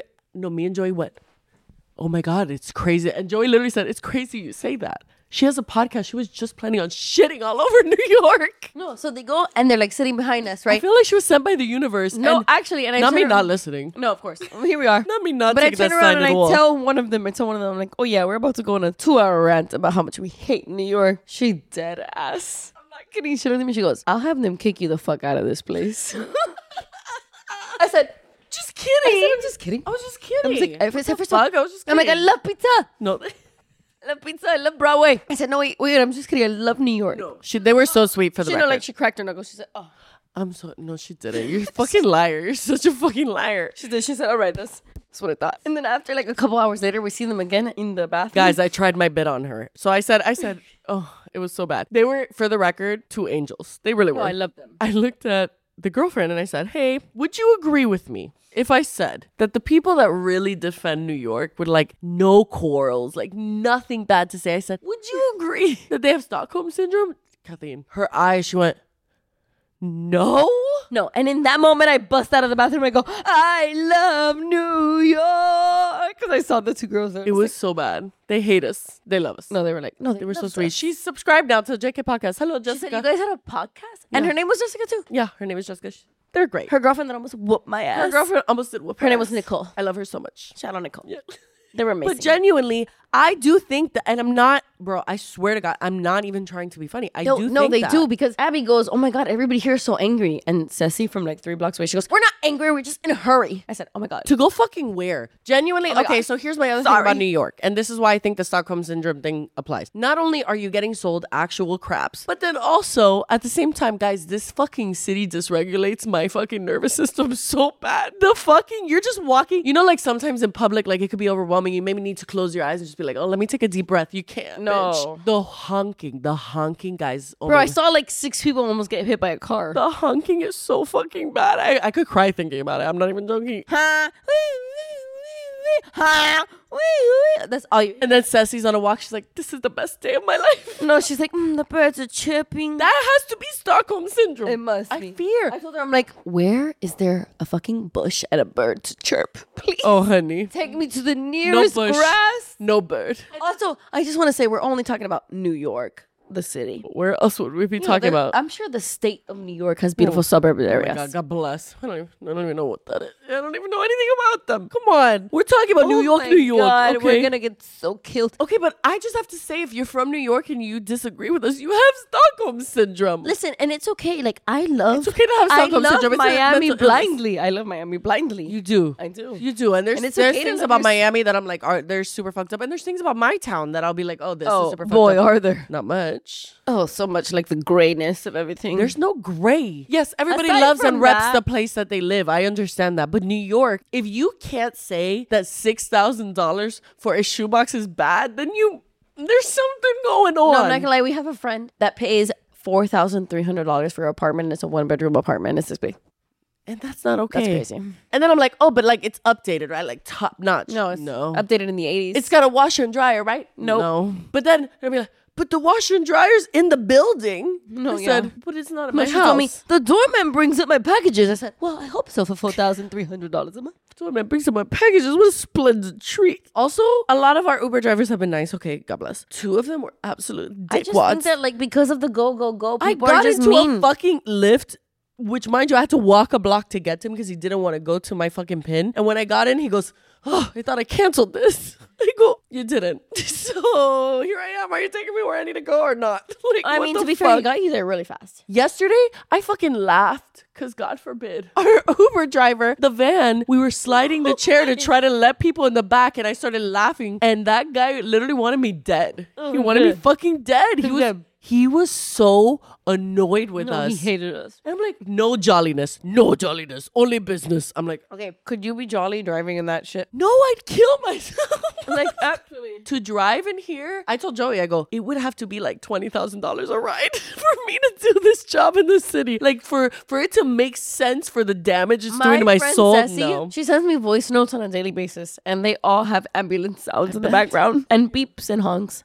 me and Joey went, oh my God, it's crazy. And Joey literally said, it's crazy you say that. She has a podcast. She was just planning on shitting all over New York. No, so they go and they're like sitting behind us, I right? feel like she was sent by the universe. No, and actually, and I not me turn not around- listening. No, of course. Here we are. Not me not But I taking turn that around sign and at I all. tell one of them, I'm like, oh yeah, we're about to go on a 2-hour rant about how much we hate New York. She dead ass. I'm not kidding. She looked at me, she goes, I'll have them kick you the fuck out of this place. I said, just kidding. I said, I'm just kidding. I was just kidding. I was like, What the first of all, fuck? I was just I'm kidding. like, I love pizza. No. I love pizza. I love Broadway. I said, no, wait, I'm just kidding. I love New York. No. They were so sweet for the She record. know, like she cracked her knuckles. She said, oh. No, she didn't. You're a fucking liar. You're such a fucking liar. She did. She said, all right, that's what I thought. And then after like a couple hours later, we see them again in the bathroom. Guys, I tried my bit on her. So I said, oh, it was so bad. They were, for the record, 2 angels. They really were. Oh, I love them. I looked at the girlfriend and I said, hey, would you agree with me if I said that the people that really defend New York with like no quarrels, like nothing bad to say, I said, would you agree that they have Stockholm Syndrome? Kathleen, her eyes, she went, no. And in that moment, I bust out of the bathroom. I go, I love New York. Because I saw the 2 girls there. It was so bad. They hate us. They love us. No, they were like, no, They were so sweet. She's subscribed now to JK Podcast. Hello, She Jessica. said, you guys had a podcast? And her name was Jessica too. Yeah, her name is Jessica. They're great. Her girlfriend that almost whooped my ass. Her girlfriend almost did whoop Her name ass. was Nicole. I love her so much. Shout out Nicole. Yeah. They were amazing. But genuinely, I do think that, and I'm not, bro, I swear to God, I'm not even trying to be funny. I do think they that. do, because Abby goes, oh my God, everybody here is so angry. And Ceci from like 3 blocks away, she goes, we're not angry, we're just in a hurry. I said, oh my God. To go fucking where? Genuinely, my okay, God. so here's my other thing about New York. And this is why I think the Stockholm Syndrome thing applies. Not only are you getting sold actual craps, but then also, at the same time, guys, this fucking city dysregulates my fucking nervous system so bad. You're just walking. You know, like sometimes in public, like it could be overwhelming. You maybe need to close your eyes and just be like, oh, let me take a deep breath. You can't. No. Bitch. The honking, guys. Oh Bro, my I saw like 6 people almost get hit by a car. The honking is so fucking bad. I could cry thinking about it. I'm not even joking. That's all you. And then Ceci's on a walk. She's like, this is the best day of my life. No, she's like, the birds are chirping. That has to be Stockholm Syndrome. It must I be. fear. I told her, I'm like, where is there a fucking bush and a bird to chirp? Please Oh, honey. take me to the nearest bush. grass. No bird. Also, I just want to say we're only talking about New York, the city. Where else would we be You know, talking there- about? I'm sure the state of New York has beautiful suburban Oh my areas. God, God bless. I don't even know what that is. I don't even know anything about them. Come on. We're talking about New York, my New York. God, Okay? we're gonna get so killed. Okay, but I just have to say, if you're from New York and you disagree with us, you have Stockholm Syndrome. Listen, and it's okay. Like I love. It's okay to have Stockholm I love Syndrome. It's a Miami mental illness. blindly. I love Miami blindly. You do. I do. You do. And there's And it's there's okay to things love about your Miami that I'm like, they're super fucked up. And there's things about my town that I'll be like, oh, this is super fucked boy, up. are there? Not much. Oh, so much like the grayness of everything. There's no gray. Yes, everybody Aside loves from and reps that- the place that they live. I understand that. But New York, if you can't say that $6,000 for a shoebox is bad, then there's something going on. No, I'm not gonna lie. We have a friend that pays $4,300 for her apartment, and it's a 1-bedroom apartment. It's this big. And that's not okay. That's crazy. And then I'm like, oh, but like it's updated, right? Like top notch. No, it's no. updated in the 80s. It's got a washer and dryer, right? Nope. No. But then I'll be like, but the washer and dryer's in the building. No, I yeah. said, but it's not at my She house. told me the doorman brings up my packages. I said, well, I hope so for $4,300 a month. So man brings up my packages. What a splendid treat. Also, a lot of our Uber drivers have been nice. Okay, God bless. 2 of them were absolute I just dickwads. think that like because of the go I people got are just into mean. a fucking lift, which mind you, I had to walk a block to get to him because he didn't want to go to my fucking pin. And when I got in, he goes, oh, I thought I canceled this. I go, you didn't. So here I am. Are you taking me where I need to go or not? Like, I what mean, the to be fair, he fuck? got you there really fast. Yesterday, I fucking laughed because God forbid. Our Uber driver, the van, we were sliding the chair to try to let people in the back, and I started laughing. And that guy literally wanted me dead. He wanted me fucking dead. He was so annoyed with us. He hated us. And I'm like, no jolliness, only business. I'm like, Okay, could you be jolly driving in that shit? no, I'd kill myself. Like, actually. To drive in here, I told Joey, I go, it would have to be like $20,000 a ride for me to do this job in the city. Like for it to make sense for the damage it's doing to my friend soul. Ceci, No. she sends me voice notes on a daily basis, and they all have ambulance sounds in the background and beeps and honks.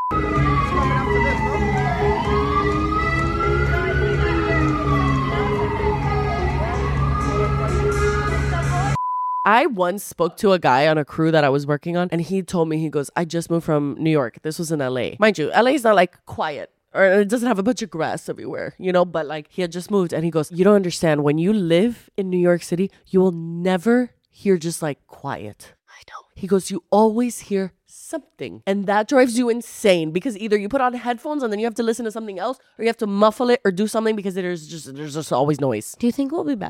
I once spoke to a guy on a crew that I was working on, and he told me, he goes, I just moved from New York. This was in LA. Mind you, LA is not like quiet. Or it doesn't have a bunch of grass everywhere, you know, but like he had just moved and he goes, you don't understand. When you live in New York City, you will never hear just like quiet. I know. He goes, you always hear something. And that drives you insane because either you put on headphones and then you have to listen to something else, or you have to muffle it or do something because there's just always noise. Do you think we'll be back?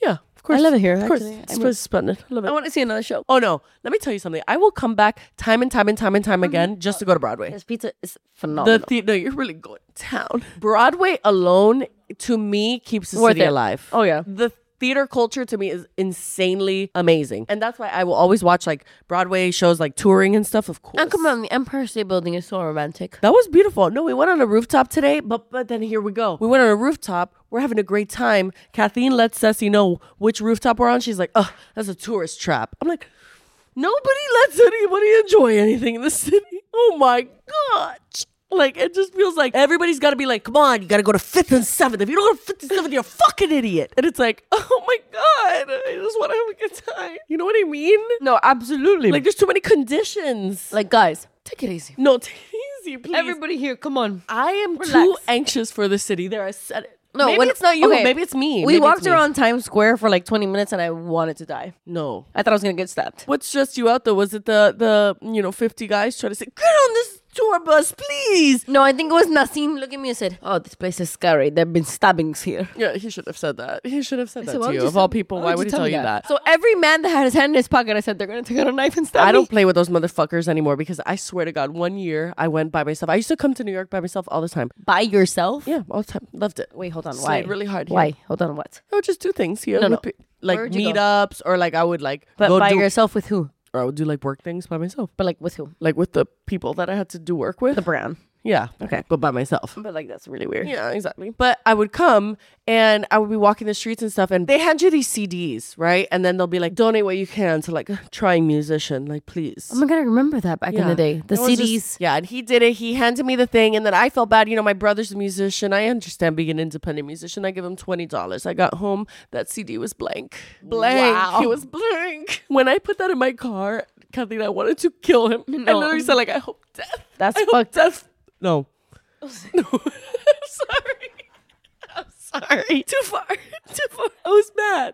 Yeah, of course. I love it here, Of course. actually. It's splendid. I love it. I want to see another show. Oh no, let me tell you something. I will come back time and time again just to go to Broadway. This pizza is phenomenal. No, you're really going to town. Broadway alone, to me, keeps the Worth city it. alive. Oh, yeah. The theater culture to me is insanely amazing. And that's why I will always watch like Broadway shows like touring and stuff, of course. And come on, the Empire State Building is so romantic. That was beautiful. No, we went on a rooftop today, but then here we go. We went on a rooftop. We're having a great time. Kathleen lets Ceci know which rooftop we're on. She's like, oh, that's a tourist trap. I'm like, nobody lets anybody enjoy anything in the city. Oh my gosh. Like, it just feels like everybody's got to be like, come on, you got to go to 5th and 7th. If you don't go to 5th and 7th, you're a fucking idiot. And it's like, oh my God, I just want to have a good time. You know what I mean? No, absolutely. Like, there's too many conditions. Like, guys, take it easy. No, take it easy, please. Everybody here, come on. I am too Relax. anxious for the city. There, I said it. No, maybe when- it's not you. okay, Maybe it's me. We Maybe walked it's me. around Times Square for like 20 minutes and I wanted to die. No. I thought I was going to get stabbed. What stressed you out though? Was it the 50 guys trying to say, get on this tour bus, please? No, I think it was Nassim looked at me and said, oh, this place is scary. There have been stabbings here. Yeah, he should have said that. He should have said that said, why to would you. you Of say- all people, why would he tell me you that? So every man that had his hand in his pocket, I said, they're going to take out a knife and stab I me. don't play with those motherfuckers anymore because I swear to God, one year I went by myself. I used to come to New York by myself all the time. By yourself? Yeah, all the time. Loved it. Wait, hold on. Stayed Why? really hard here. Why? Hold on. What? I would just do things here. No, no. Like Where'd you go? meetups or like I would like But go by do, yourself with who? or I would do like work things by myself. But like with who? Like with the people that I had to do work with. The brand. Yeah. Okay. But by myself. But like that's really weird. Yeah, exactly. But I would come and I would be walking the streets and stuff, and they hand you these CDs, right? And then they'll be like, donate what you can to like a trying musician, like please. Oh my God, I remember that back in the day. The It was CDs. just- yeah, and he did it. He handed me the thing, and then I felt bad. You know, my brother's a musician. I understand being an independent musician. I give him $20. I got home, that CD was blank. Blank. Wow. He was blank. When I put that in my car, Kathleen, I wanted to kill him. I No. literally said, like, I hope death. That's I hope fucked. death. No. No. I'm sorry. I'm sorry. Too far. Too far. I was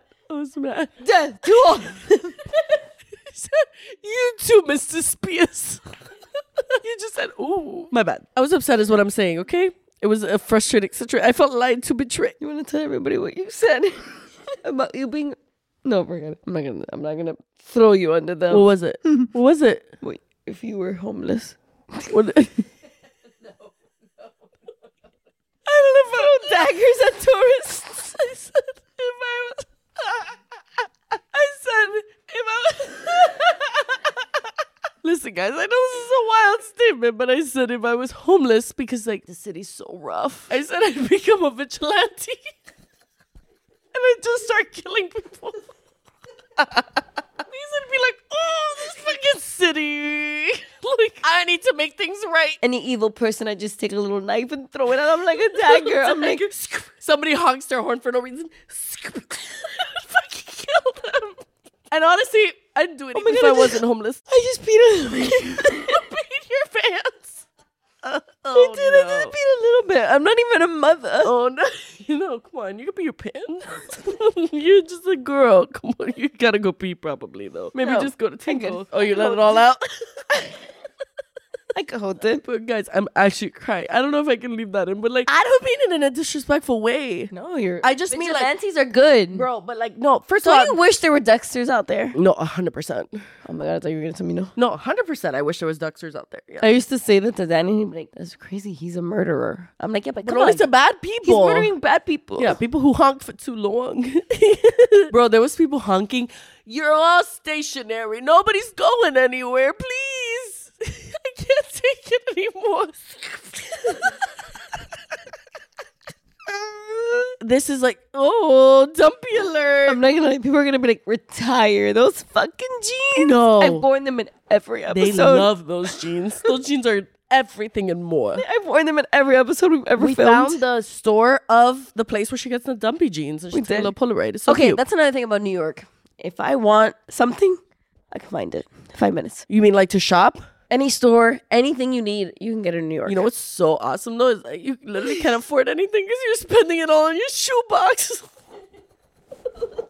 mad. Death. Too old. He said, you too, Mr. Spears. You just said, ooh. My bad. I was upset is what I'm saying, okay? It was a frustrating situation. I felt lied to betray. You want to tell everybody what you said about you being? No, forget it. I'm not gonna throw you under the. What was it? What was it? Wait, if you were homeless. What? I don't know if I don't daggers at tourists. I said if I was. I said if I was. Listen, guys, I know this is a wild statement, but I said if I was homeless because like the city's so rough, I said I'd become a vigilante and I'd just start killing people. These would be like, oh, this fucking city. Like, I need to make things right. Any evil person, I just take a little knife and throw it at them like a dagger. I'm like, somebody honks their horn for no reason. Fucking kill them. And honestly, I'd do it even if I wasn't homeless. I just peed a little bit. Beat your pants. I did. I just peed a little bit. I'm not even a mother. Oh no! You know, come on, you can pee your pants. You're just a girl. Come on, you gotta go pee probably though. Maybe No, just go to I'm good. Tinkle. Oh, you let it all out. I can hold it. But guys, I'm actually crying. I don't know if I can leave that in, but like, I don't mean it in a disrespectful way. No, you're. I just mean like, vigilantes are good. bro, but like, no. First of Don't all, you wish there were Dexters out there? no, 100%. Oh my God, I thought you were gonna tell me no. No, 100%. I wish there was Duxters out there. Yeah. I used to say that to Danny, and he'd be like, "That's crazy. He's a murderer." I'm like, "Yeah, but But come only on. to bad He's people. murdering bad people." Yeah, people who honk for too long. Bro, there was people honking. You're all stationary. Nobody's going anywhere. Please. I can't take it anymore. This is like, oh, dumpy alert. I'm not gonna lie. People are gonna be like, "Retire those fucking jeans." No. I've worn them in every They episode. love those jeans. Those jeans are everything and more. I've worn them in every episode we've ever We filmed. found the store of the place where she gets the dumpy jeans and she We took a did. little Polaroid. It's so Okay, cute. that's another thing about New York. If I want something, I can find it. 5 minutes. You mean like to shop? Any store, anything you need, you can get it in New York. You know what's so awesome though is that you literally can't afford anything because you're spending it all on your shoebox.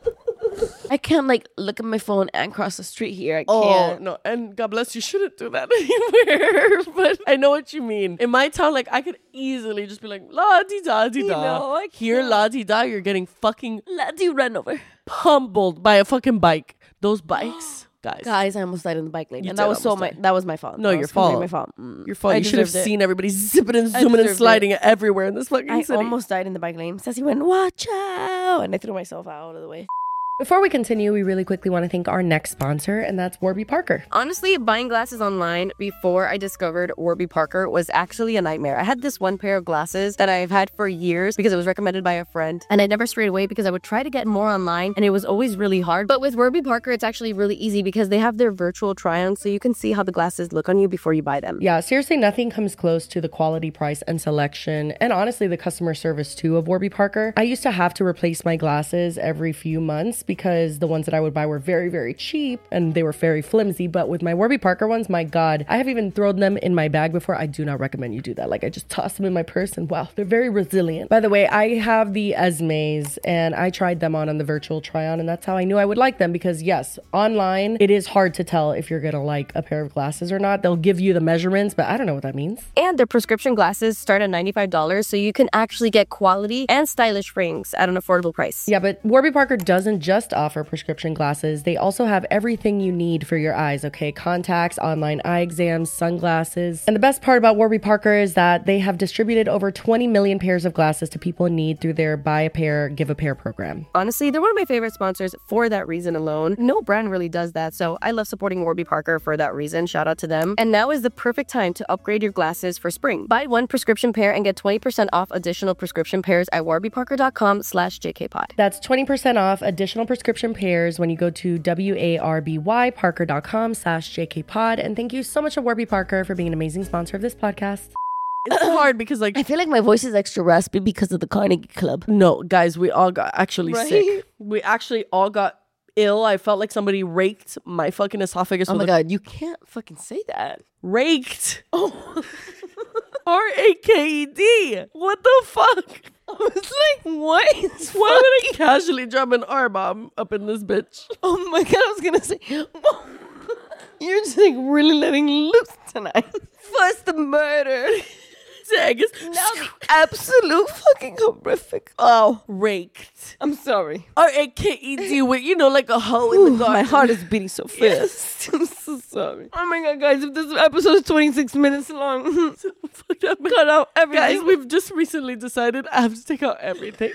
I can't like look at my phone and cross the street here. I Oh, can't. no. And God bless you, shouldn't do that anywhere. But I know what you mean. In my town, like, I could easily just be like, la-di-da-di-da. know, I Here, can't. la-di-da, you're getting fucking Let's you run over. pummeled by a fucking bike. Those bikes, guys. Guys, I almost died in the bike lane. You And did that was so almost that was my fault. No, That your was completely fault. My fault. Your fault. I You should have deserved it. seen everybody zipping and zooming and deserved sliding everywhere in this fucking I city. almost died in the bike lane. Sassy went, watch out. And I threw myself out of the way. Before we continue, we really quickly want to thank our next sponsor, and that's Warby Parker. Honestly, buying glasses online before I discovered Warby Parker was actually a nightmare. I had this one pair of glasses that I've had for years because it was recommended by a friend, and I never strayed away because I would try to get more online, and it was always really hard. But with Warby Parker, it's actually really easy because they have their virtual try-on, so you can see how the glasses look on you before you buy them. Yeah, seriously, nothing comes close to the quality, price, and selection, and honestly, the customer service too of Warby Parker. I used to have to replace my glasses every few months because the ones that I would buy were very, very cheap and they were very flimsy. But with my Warby Parker ones, my God, I have even thrown them in my bag before. I do not recommend you do that. Like, I just toss them in my purse and wow, they're very resilient. By the way, I have the Esmes and I tried them on the virtual try-on, and that's how I knew I would like them because yes, online, it is hard to tell if you're gonna like a pair of glasses or not. They'll give you the measurements, but I don't know what that means. And their prescription glasses start at $95, so you can actually get quality and stylish frames at an affordable price. Yeah, but Warby Parker doesn't just offer prescription glasses. They also have everything you need for your eyes, okay? Contacts, online eye exams, sunglasses. And the best part about Warby Parker is that they have distributed over 20 million pairs of glasses to people in need through their Buy a Pair, Give a Pair program. Honestly, they're one of my favorite sponsors for that reason alone. No brand really does that, so I love supporting Warby Parker for that reason. Shout out to them. And now is the perfect time to upgrade your glasses for spring. Buy one prescription pair and get 20% off additional prescription pairs at warbyparker.com/jkpod. That's 20% off additional prescription pairs when you go to warbyparker.com/jkpod. And thank you so much to Warby Parker for being an amazing sponsor of this podcast. It's hard because, like, I feel like my voice is extra raspy because of the Carnegie Club. no, guys, we all got actually Right? sick. We actually all got ill. I felt like somebody raked my fucking esophagus. Oh with my a- God, you can't fucking say that. Raked. Oh. RAKED. What the fuck? I was like, what is Why would I casually drop an R bomb up in this bitch? Oh my God, I was going to say, you're just like really letting loose tonight. First the murder. Dang, it's Now the absolute fucking horrific. Oh, raked. I'm sorry. RAKED with, you know, like a hoe in the garden. My heart is beating so fast. I'm so sorry. Oh my God, guys, if this episode is 26 minutes long, Fucked up. cut out everything. Guys, we've just recently decided I have to take out everything.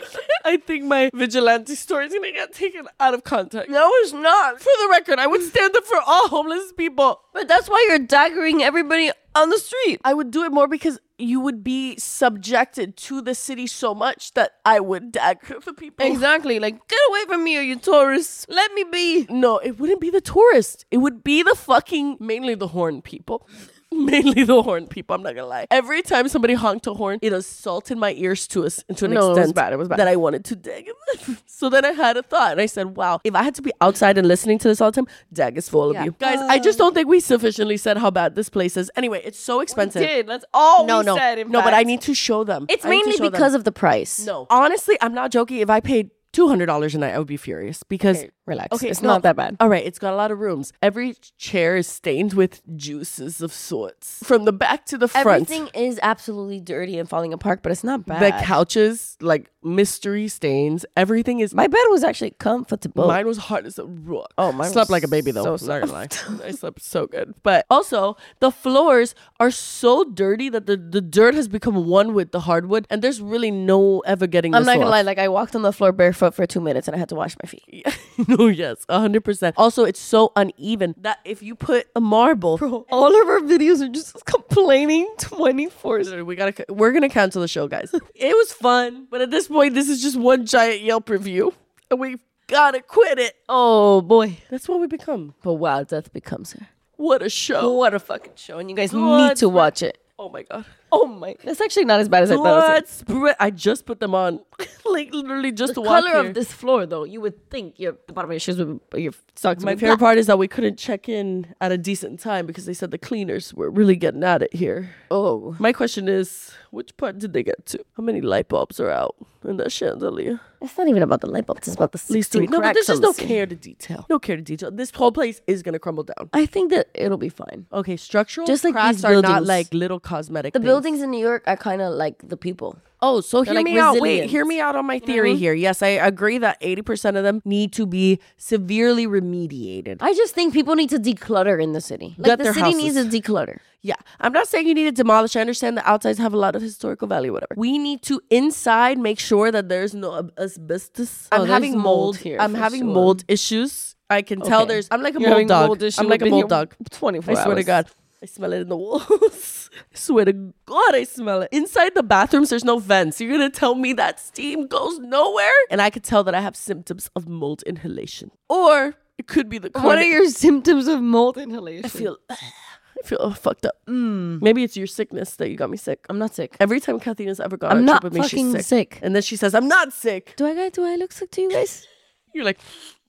I think my vigilante story is gonna get taken out of context. No, it's not. For the record, I would stand up for all homeless people. But that's why you're daggering everybody on the street. I would do it more because you would be subjected to the city so much that I would dagger the people. Exactly. Like, get away from me, or you tourists. Let me be. No, it wouldn't be the tourists. It would be the fucking, mainly the horn people. Mainly the horn people, I'm not gonna lie. Every time somebody honked a horn, it assaulted my ears to an No, it was extent bad, it was bad. that I wanted to dag them. So then I had a thought and I said, wow, if I had to be outside and listening to this all the time, dag is full of you. Guys, I just don't think we sufficiently said how bad this place is. Anyway, it's so expensive. Did. That's all No, we no, said. In no, but fact. I need to show them. It's I need to mainly show them. because of the price. No, honestly, I'm not joking. If I paid $200 a night, I would be furious because Okay, relax. Okay, It's no. not that bad. All right, it's got a lot of rooms. Every chair is stained with juices of sorts. From the back to the front. Everything is absolutely dirty and falling apart, but it's not bad. The couches, like mystery stains. Everything is. My bed was actually comfortable. Mine was hard as a rock. Oh, mine slept was like a baby though. so I'm not gonna lie. I slept so good. But also, the floors are so dirty that the dirt has become one with the hardwood, and there's really no ever getting. I'm this not gonna off. lie. Like, I walked on the floor barefoot for 2 minutes and I had to wash my feet. No, yes, 100%. Also, it's so uneven that if you put a marble, All of our videos are just complaining 24/7. we're gonna cancel the show, guys. It was fun, but at this point, this is just one giant Yelp review, and we gotta quit it. Oh boy. That's what we become. But wow, death becomes her. What a show! What a fucking show. And you guys Good need to for- watch it. Oh my god. Oh my, that's actually not as bad as I thought it was. What spread? I just put them on, like literally just The to walk color here. of this floor, though, you would think the bottom of your shoes would your socks. My would be favorite black. part is that we couldn't check in at a decent time because they said the cleaners were really getting at it here. Oh, My question is, which part did they get to? How many light bulbs are out in that chandelier? it's not even about the light bulbs. It's about the At least 16 three. No, but cracks there's just on the no ceiling. care to detail. No care to detail. This whole place is gonna crumble down. I think that it'll be fine. Okay, structural Just like cracks these are not buildings. like little cosmetic. The things. buildings in New York are kind of like the people. Oh, so They're hear like me out. Wait, resilient. hear me out on my theory here. Yes, I agree that 80% of them need to be severely remediated. I just think people need to declutter in the city. Like Gut the their city needs to houses. declutter. Yeah, I'm not saying you need to demolish. I understand the outsides have a lot of historical value, whatever. We need to inside make sure that there's no asbestos. Oh, I'm there's having mold mold here I'm for having sure. mold issues. I can tell Okay. there's. I'm like a You're mold having dog. mold issue. I'm like a We've been mold here dog. 24 I swear to hours. God. I smell it in the walls. I swear to God, I smell it. Inside the bathrooms, there's no vents. You're going to tell me that steam goes nowhere? And I could tell that I have symptoms of mold inhalation. Or it could be the What are your symptoms of mold inhalation? I feel fucked up. Maybe it's your sickness that you got me sick. I'm not sick. Every time Kathina's ever gone I'm on a not trip with me, she's fucking sick. sick. And then she says, I'm not sick. Do I look sick to you guys? You're like,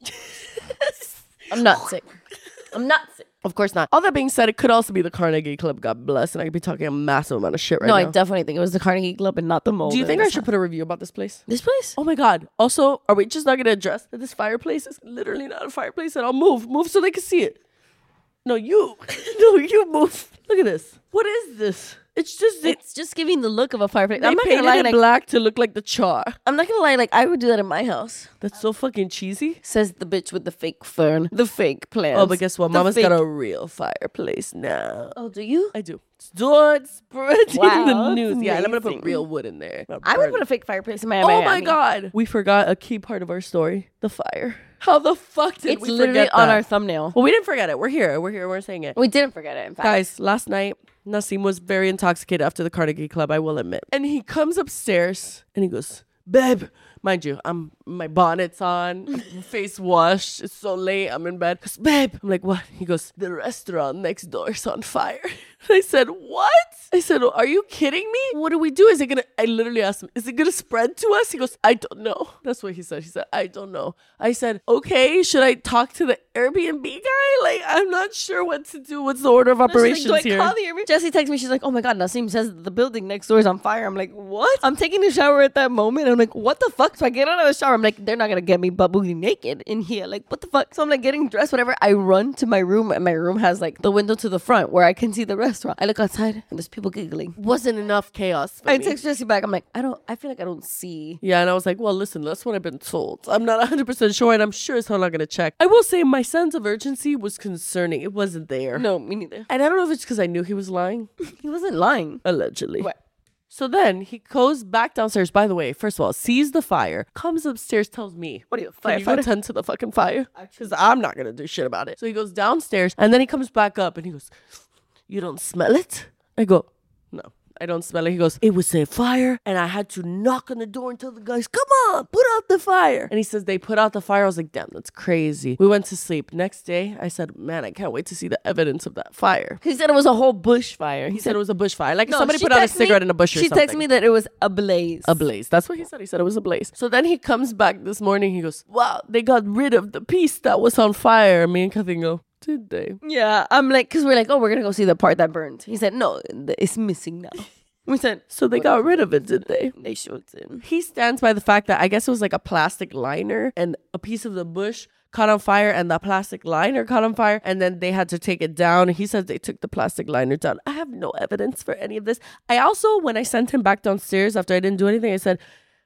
I'm not sick. I'm not sick. of course not. All that being said, it could also be the Carnegie Club. God bless. And I could be talking a massive amount of shit right No, now. I definitely think it was the Carnegie Club and not the mold. Do you in think I this should house. put a review about this place? This place? Oh my God. Also, are we just not going to address that this fireplace is literally not a fireplace at all? Move so they can see it. No, you. No, you move. Look at this. What is this? It's just, It's just giving the look of a fireplace. they I'm not gonna painted lie, it like, black to look like the char. I'm not gonna lie, like I would do that in my house. That's so fucking cheesy. Says the bitch with the fake fern, the fake plants. Oh, but guess what? the Mama's fake- got a real fireplace now. Oh, do you? I do. It's spreading Wow, the news. that's Yeah, and I'm gonna put amazing. real wood in there. I would put a fake fireplace in my. Oh Miami. my God! We forgot a key part of our story: the fire. How the fuck did It's we literally forget on that? our thumbnail. Well, we didn't forget it. We're here. We're saying it. We didn't forget it. In fact, Guys, last night Nassim was very intoxicated after the Carnegie Club, I will admit. And he comes upstairs and he goes, "Babe," mind you, my bonnet's on, face washed. It's so late. I'm in bed. He goes, "Babe," I'm like, "What?" He goes, "The restaurant next door is on fire." I said, "What?" I said, "Are you kidding me? What do we do? Is it gonna?" I literally asked him, "Is it gonna spread to us?" He goes, "I don't know." That's what he said. He said, "I don't know." I said, "Okay, should I talk to the Airbnb guy? Like, I'm not sure what to do. What's the order of operations She's like, here?" "Do I call the Airbnb?" Jessie texts me. She's like, "Oh my God, Nassim says the building next door is on fire." I'm like, "What?" I'm taking a shower at that moment. I'm like, "What the fuck?" So I get out of the shower. I'm like, "They're not gonna get me butt booty naked in here." Like, what the fuck? So I'm like getting dressed, whatever. I run to my room, and my room has like the window to the front where I can see the restaurant. I look outside, and there's people giggling. Wasn't enough chaos for I me. text Jessie back. I'm like, I feel like I don't see. Yeah, and I was like, well, listen, that's what I've been told. I'm not 100% sure, and I'm sure as hell not going to check. I will say my sense of urgency was concerning. It wasn't there. No, me neither. And I don't know if it's because I knew he was lying. He wasn't lying. Allegedly. What? So then he goes back downstairs, by the way, first of all, sees the fire, comes upstairs, tells me, What are you, "Can you firefighter?" attend to the fucking fire?" Because I'm not going to do shit about it. So he goes downstairs, and then he comes back up, and he goes, "You don't smell it?" I go, "No, I don't smell it." He goes, "It was a fire, and I had to knock on the door and tell the guys, 'Come on, put out the fire.'" And he says they put out the fire. I was like, "Damn, that's crazy." We went to sleep. Next day, I said, "Man, I can't wait to see the evidence of that fire." He said it was a whole bush fire. He said it was a bushfire. Like No, somebody she put out a texted me- cigarette in a bush or She something. texted me that it was a blaze. A blaze. That's what he said. He said it was a blaze. So then he comes back this morning. He goes, "Wow, they got rid of the piece that was on fire." Me and Kathleen go, "Did they?" Yeah, I'm like, because we're like, oh, we're gonna go see the part that burned. He said, no, it's missing now. We said, So they got rid of it, did they? they showed it. He stands by the fact that I guess it was like a plastic liner and a piece of the bush caught on fire and the plastic liner caught on fire and then they had to take it down. He says they took the plastic liner down. I have no evidence for any of this. I also, when I sent him back downstairs after I didn't do anything, I said,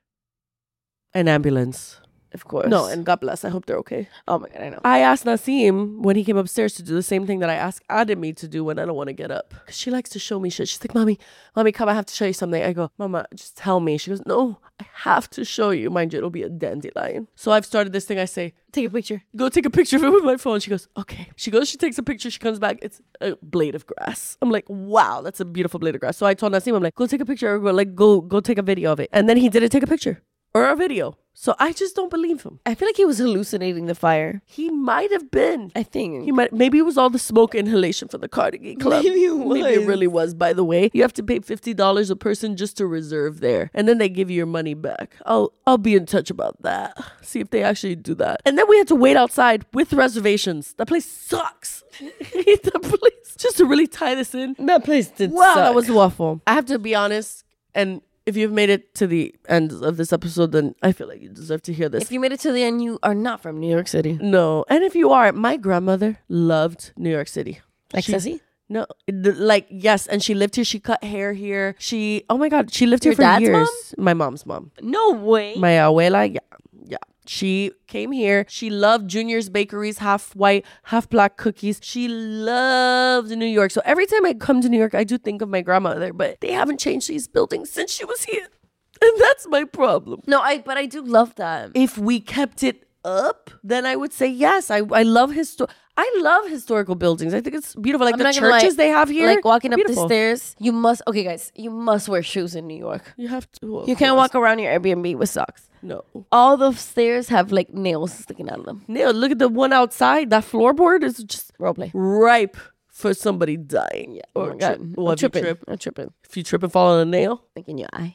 "An ambulance." Of course. No, and God bless. I hope they're okay. oh my God, I know. I asked Nassim when he came upstairs to do the same thing that I asked Ademi to do when I don't want to get up. Because she likes to show me shit. She's like, Mommy, come, I have to show you something. I go, Mama, just tell me. She goes, no, I have to show you. Mind you, it'll be a dandelion. So I've started this thing. I say, Take a picture. go take a picture of it with my phone. She goes, okay. She goes, she takes a picture. She comes back. It's a blade of grass. I'm like, wow, that's a beautiful blade of grass. So I told Nassim, I'm like, go take a picture or go take a video of it. And then he didn't take a picture or a video. So I just don't believe him. I feel like he was hallucinating the fire. He might have been. I think. Maybe it was all the smoke inhalation for the Carnegie Club. Maybe it Maybe it was. really was. By the way, you have to pay $50 a person just to reserve there, and then they give you your money back. I'll be in touch about that. See if they actually do that. And then we had to wait outside with reservations. That place sucks. The place. Just to really tie this in. That place did Wow, suck. that was awful. I have to be honest, and if you've made it to the end of this episode, then I feel like you deserve to hear this. If you made it to the end, you are not from New York City. No. And if you are, my grandmother loved New York City. Like Ceci? No, yes. And she lived here. She cut hair here. Oh my God, she lived here Your for dad's years. mom? My mom's mom. No way. My abuela, yeah. She came here. She loved Junior's Bakeries, half white, half black cookies. She loved New York. So every time I come to New York, I do think of my grandmother, but they haven't changed these buildings since she was here. And that's my problem. No, but I do love that. If we kept it up, then I would say yes. I love historical buildings. I think it's beautiful. Like I'm the not gonna lie, churches they have here. Like walking up beautiful. the stairs, you must wear shoes in New York. You have to. You can't walk around your Airbnb with socks. No. All the stairs have like nails sticking out of them. No, look at the one outside. That floorboard is just Roleplay. ripe for somebody dying. Yeah. Oh my God. Well, if you tripping. trip, I'm tripping. if you trip and fall on a nail, Think in your eye.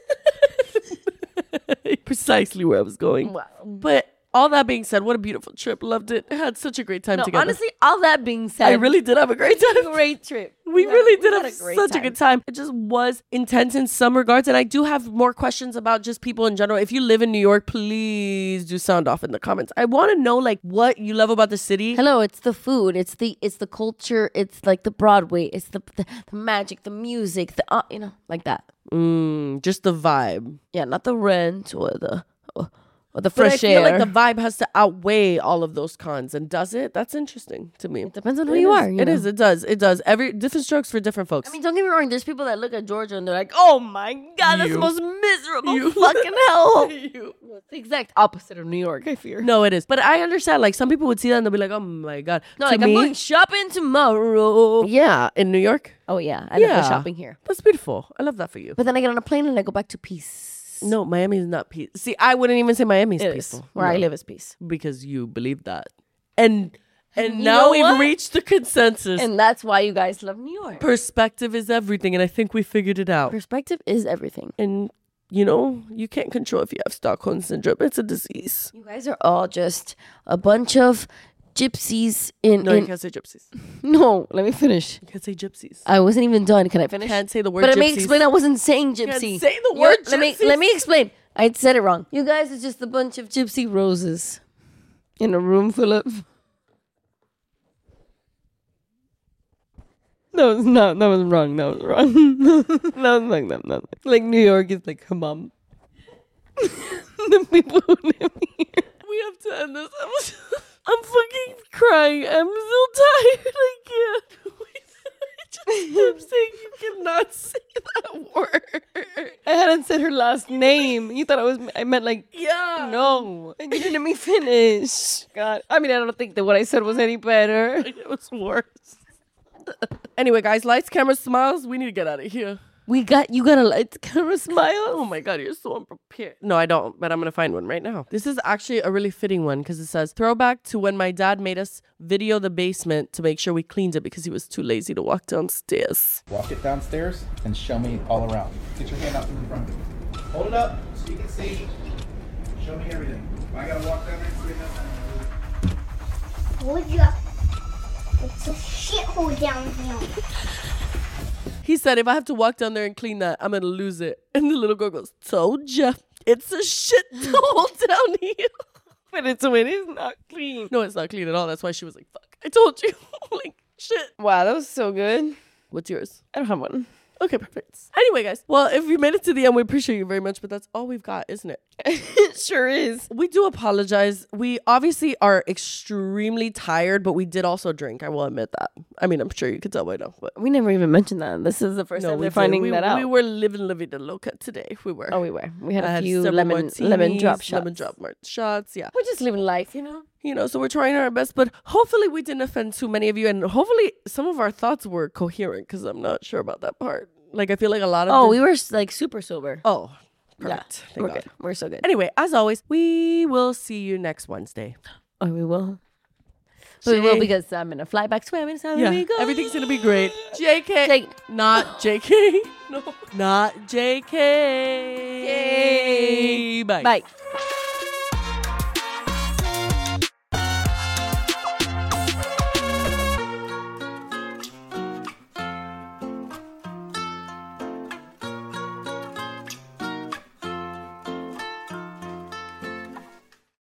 precisely where I was going. Wow. But all that being said, what a beautiful trip. Loved it. Had such a great time No, together. honestly, all that being said, I really did have a great time. great trip. We really did had have a great such a time. good time. It just was intense in some regards. And I do have more questions about just people in general. If you live in New York, please do sound off in the comments. I want to know like what you love about the city. Hello, it's the food, it's the culture, it's like the Broadway, it's the magic, the music, like that. Just the vibe. Yeah, not the rent or the But I fresh feel air. like the vibe has to outweigh all of those cons. And does it? That's interesting to me. It depends on who you are. It is. It does. It does. Every different strokes for different folks. I mean, don't get me wrong. There's people that look at Georgia and they're like, "Oh my God, that's You. the most miserable You. fucking hell." You. It's the exact opposite of New York. I fear. No, it is. But I understand. Like some people would see that and they'll be like, "Oh my God." No, To like I'm going shopping tomorrow. yeah, in New York. Oh yeah, I love Yeah. the shopping here. That's beautiful. I love that for you. But then I get on a plane and I go back to peace. No, Miami is not peace. See, I wouldn't even say Miami's It is. peaceful. Where I No. live is peace, Because you believe that. And You now know we've what? reached the consensus. and that's why you guys love New York. Perspective is everything, and I think we figured it out. Perspective is everything. And you can't control if you have Stockholm syndrome. It's a disease. You guys are all just a bunch of gypsies in. No, you can't say gypsies. No, let me finish. You can't say gypsies. I wasn't even done. Can I finish? Can't say the word But let gypsies. me explain. I wasn't saying Can't gypsy. say the You- word Let gypsies. me explain. I said it wrong. You guys are just a bunch of gypsy roses in a room full of. No, it's not. That was wrong. That was wrong. No, no. Like New York is like, come on. The people who live here. We have to end this episode. I'm fucking crying. I'm so tired. I can't. I just kept saying you cannot say that word. I hadn't said her last name. You thought I meant like. Yeah. No, and you didn't let me finish. God, I mean, I don't think that what I said was any better. It was worse. Anyway, guys, lights, camera, smiles. We need to get out of here. You got a light camera smile. Oh my God, you're so unprepared. No, I don't, but I'm going to find one right now. This is actually a really fitting one because it says, throwback to when my dad made us video the basement to make sure we cleaned it because he was too lazy to walk downstairs. Walk it downstairs and show me all around. Get your hand out in front. Hold it up so you can see. Show me everything. I gotta walk down there and see nothing. Told you. It's a shithole down here. He said, if I have to walk down there and clean that, I'm going to lose it. And the little girl goes, told ya, it's a shithole down here. But it is not clean. No, it's not clean at all. That's why she was like, fuck, I told you. Like, shit. Wow, that was so good. What's yours? I don't have one. Okay, perfect. Anyway, guys, well, if you made it to the end, we appreciate you very much, but that's all we've got, isn't it? It sure is. We do apologize. We obviously are extremely tired, but we did also drink. I will admit that. I mean, I'm sure you could tell by now, but We never even mentioned that. This is the first time we they're did. finding we, that out. We were living La Vida Loca today. We were. Oh, we were. We had I a had few several lemon martinis, drop shots. Lemon drop shots, yeah. We're just living life, you know? So we're trying our best, but hopefully we didn't offend too many of you, and hopefully some of our thoughts were coherent, because I'm not sure about that part. Like, I feel like a lot of Oh, we were like super sober. Oh, Perfect. Thank We're God. good. We're so good. Anyway, as always, we will see you next Wednesday. Oh, we will. We will because I'm gonna fly back swimming. So Yeah, we go. everything's gonna be great. JK, Jake. not JK. No, not JK. Yay. Bye. Bye.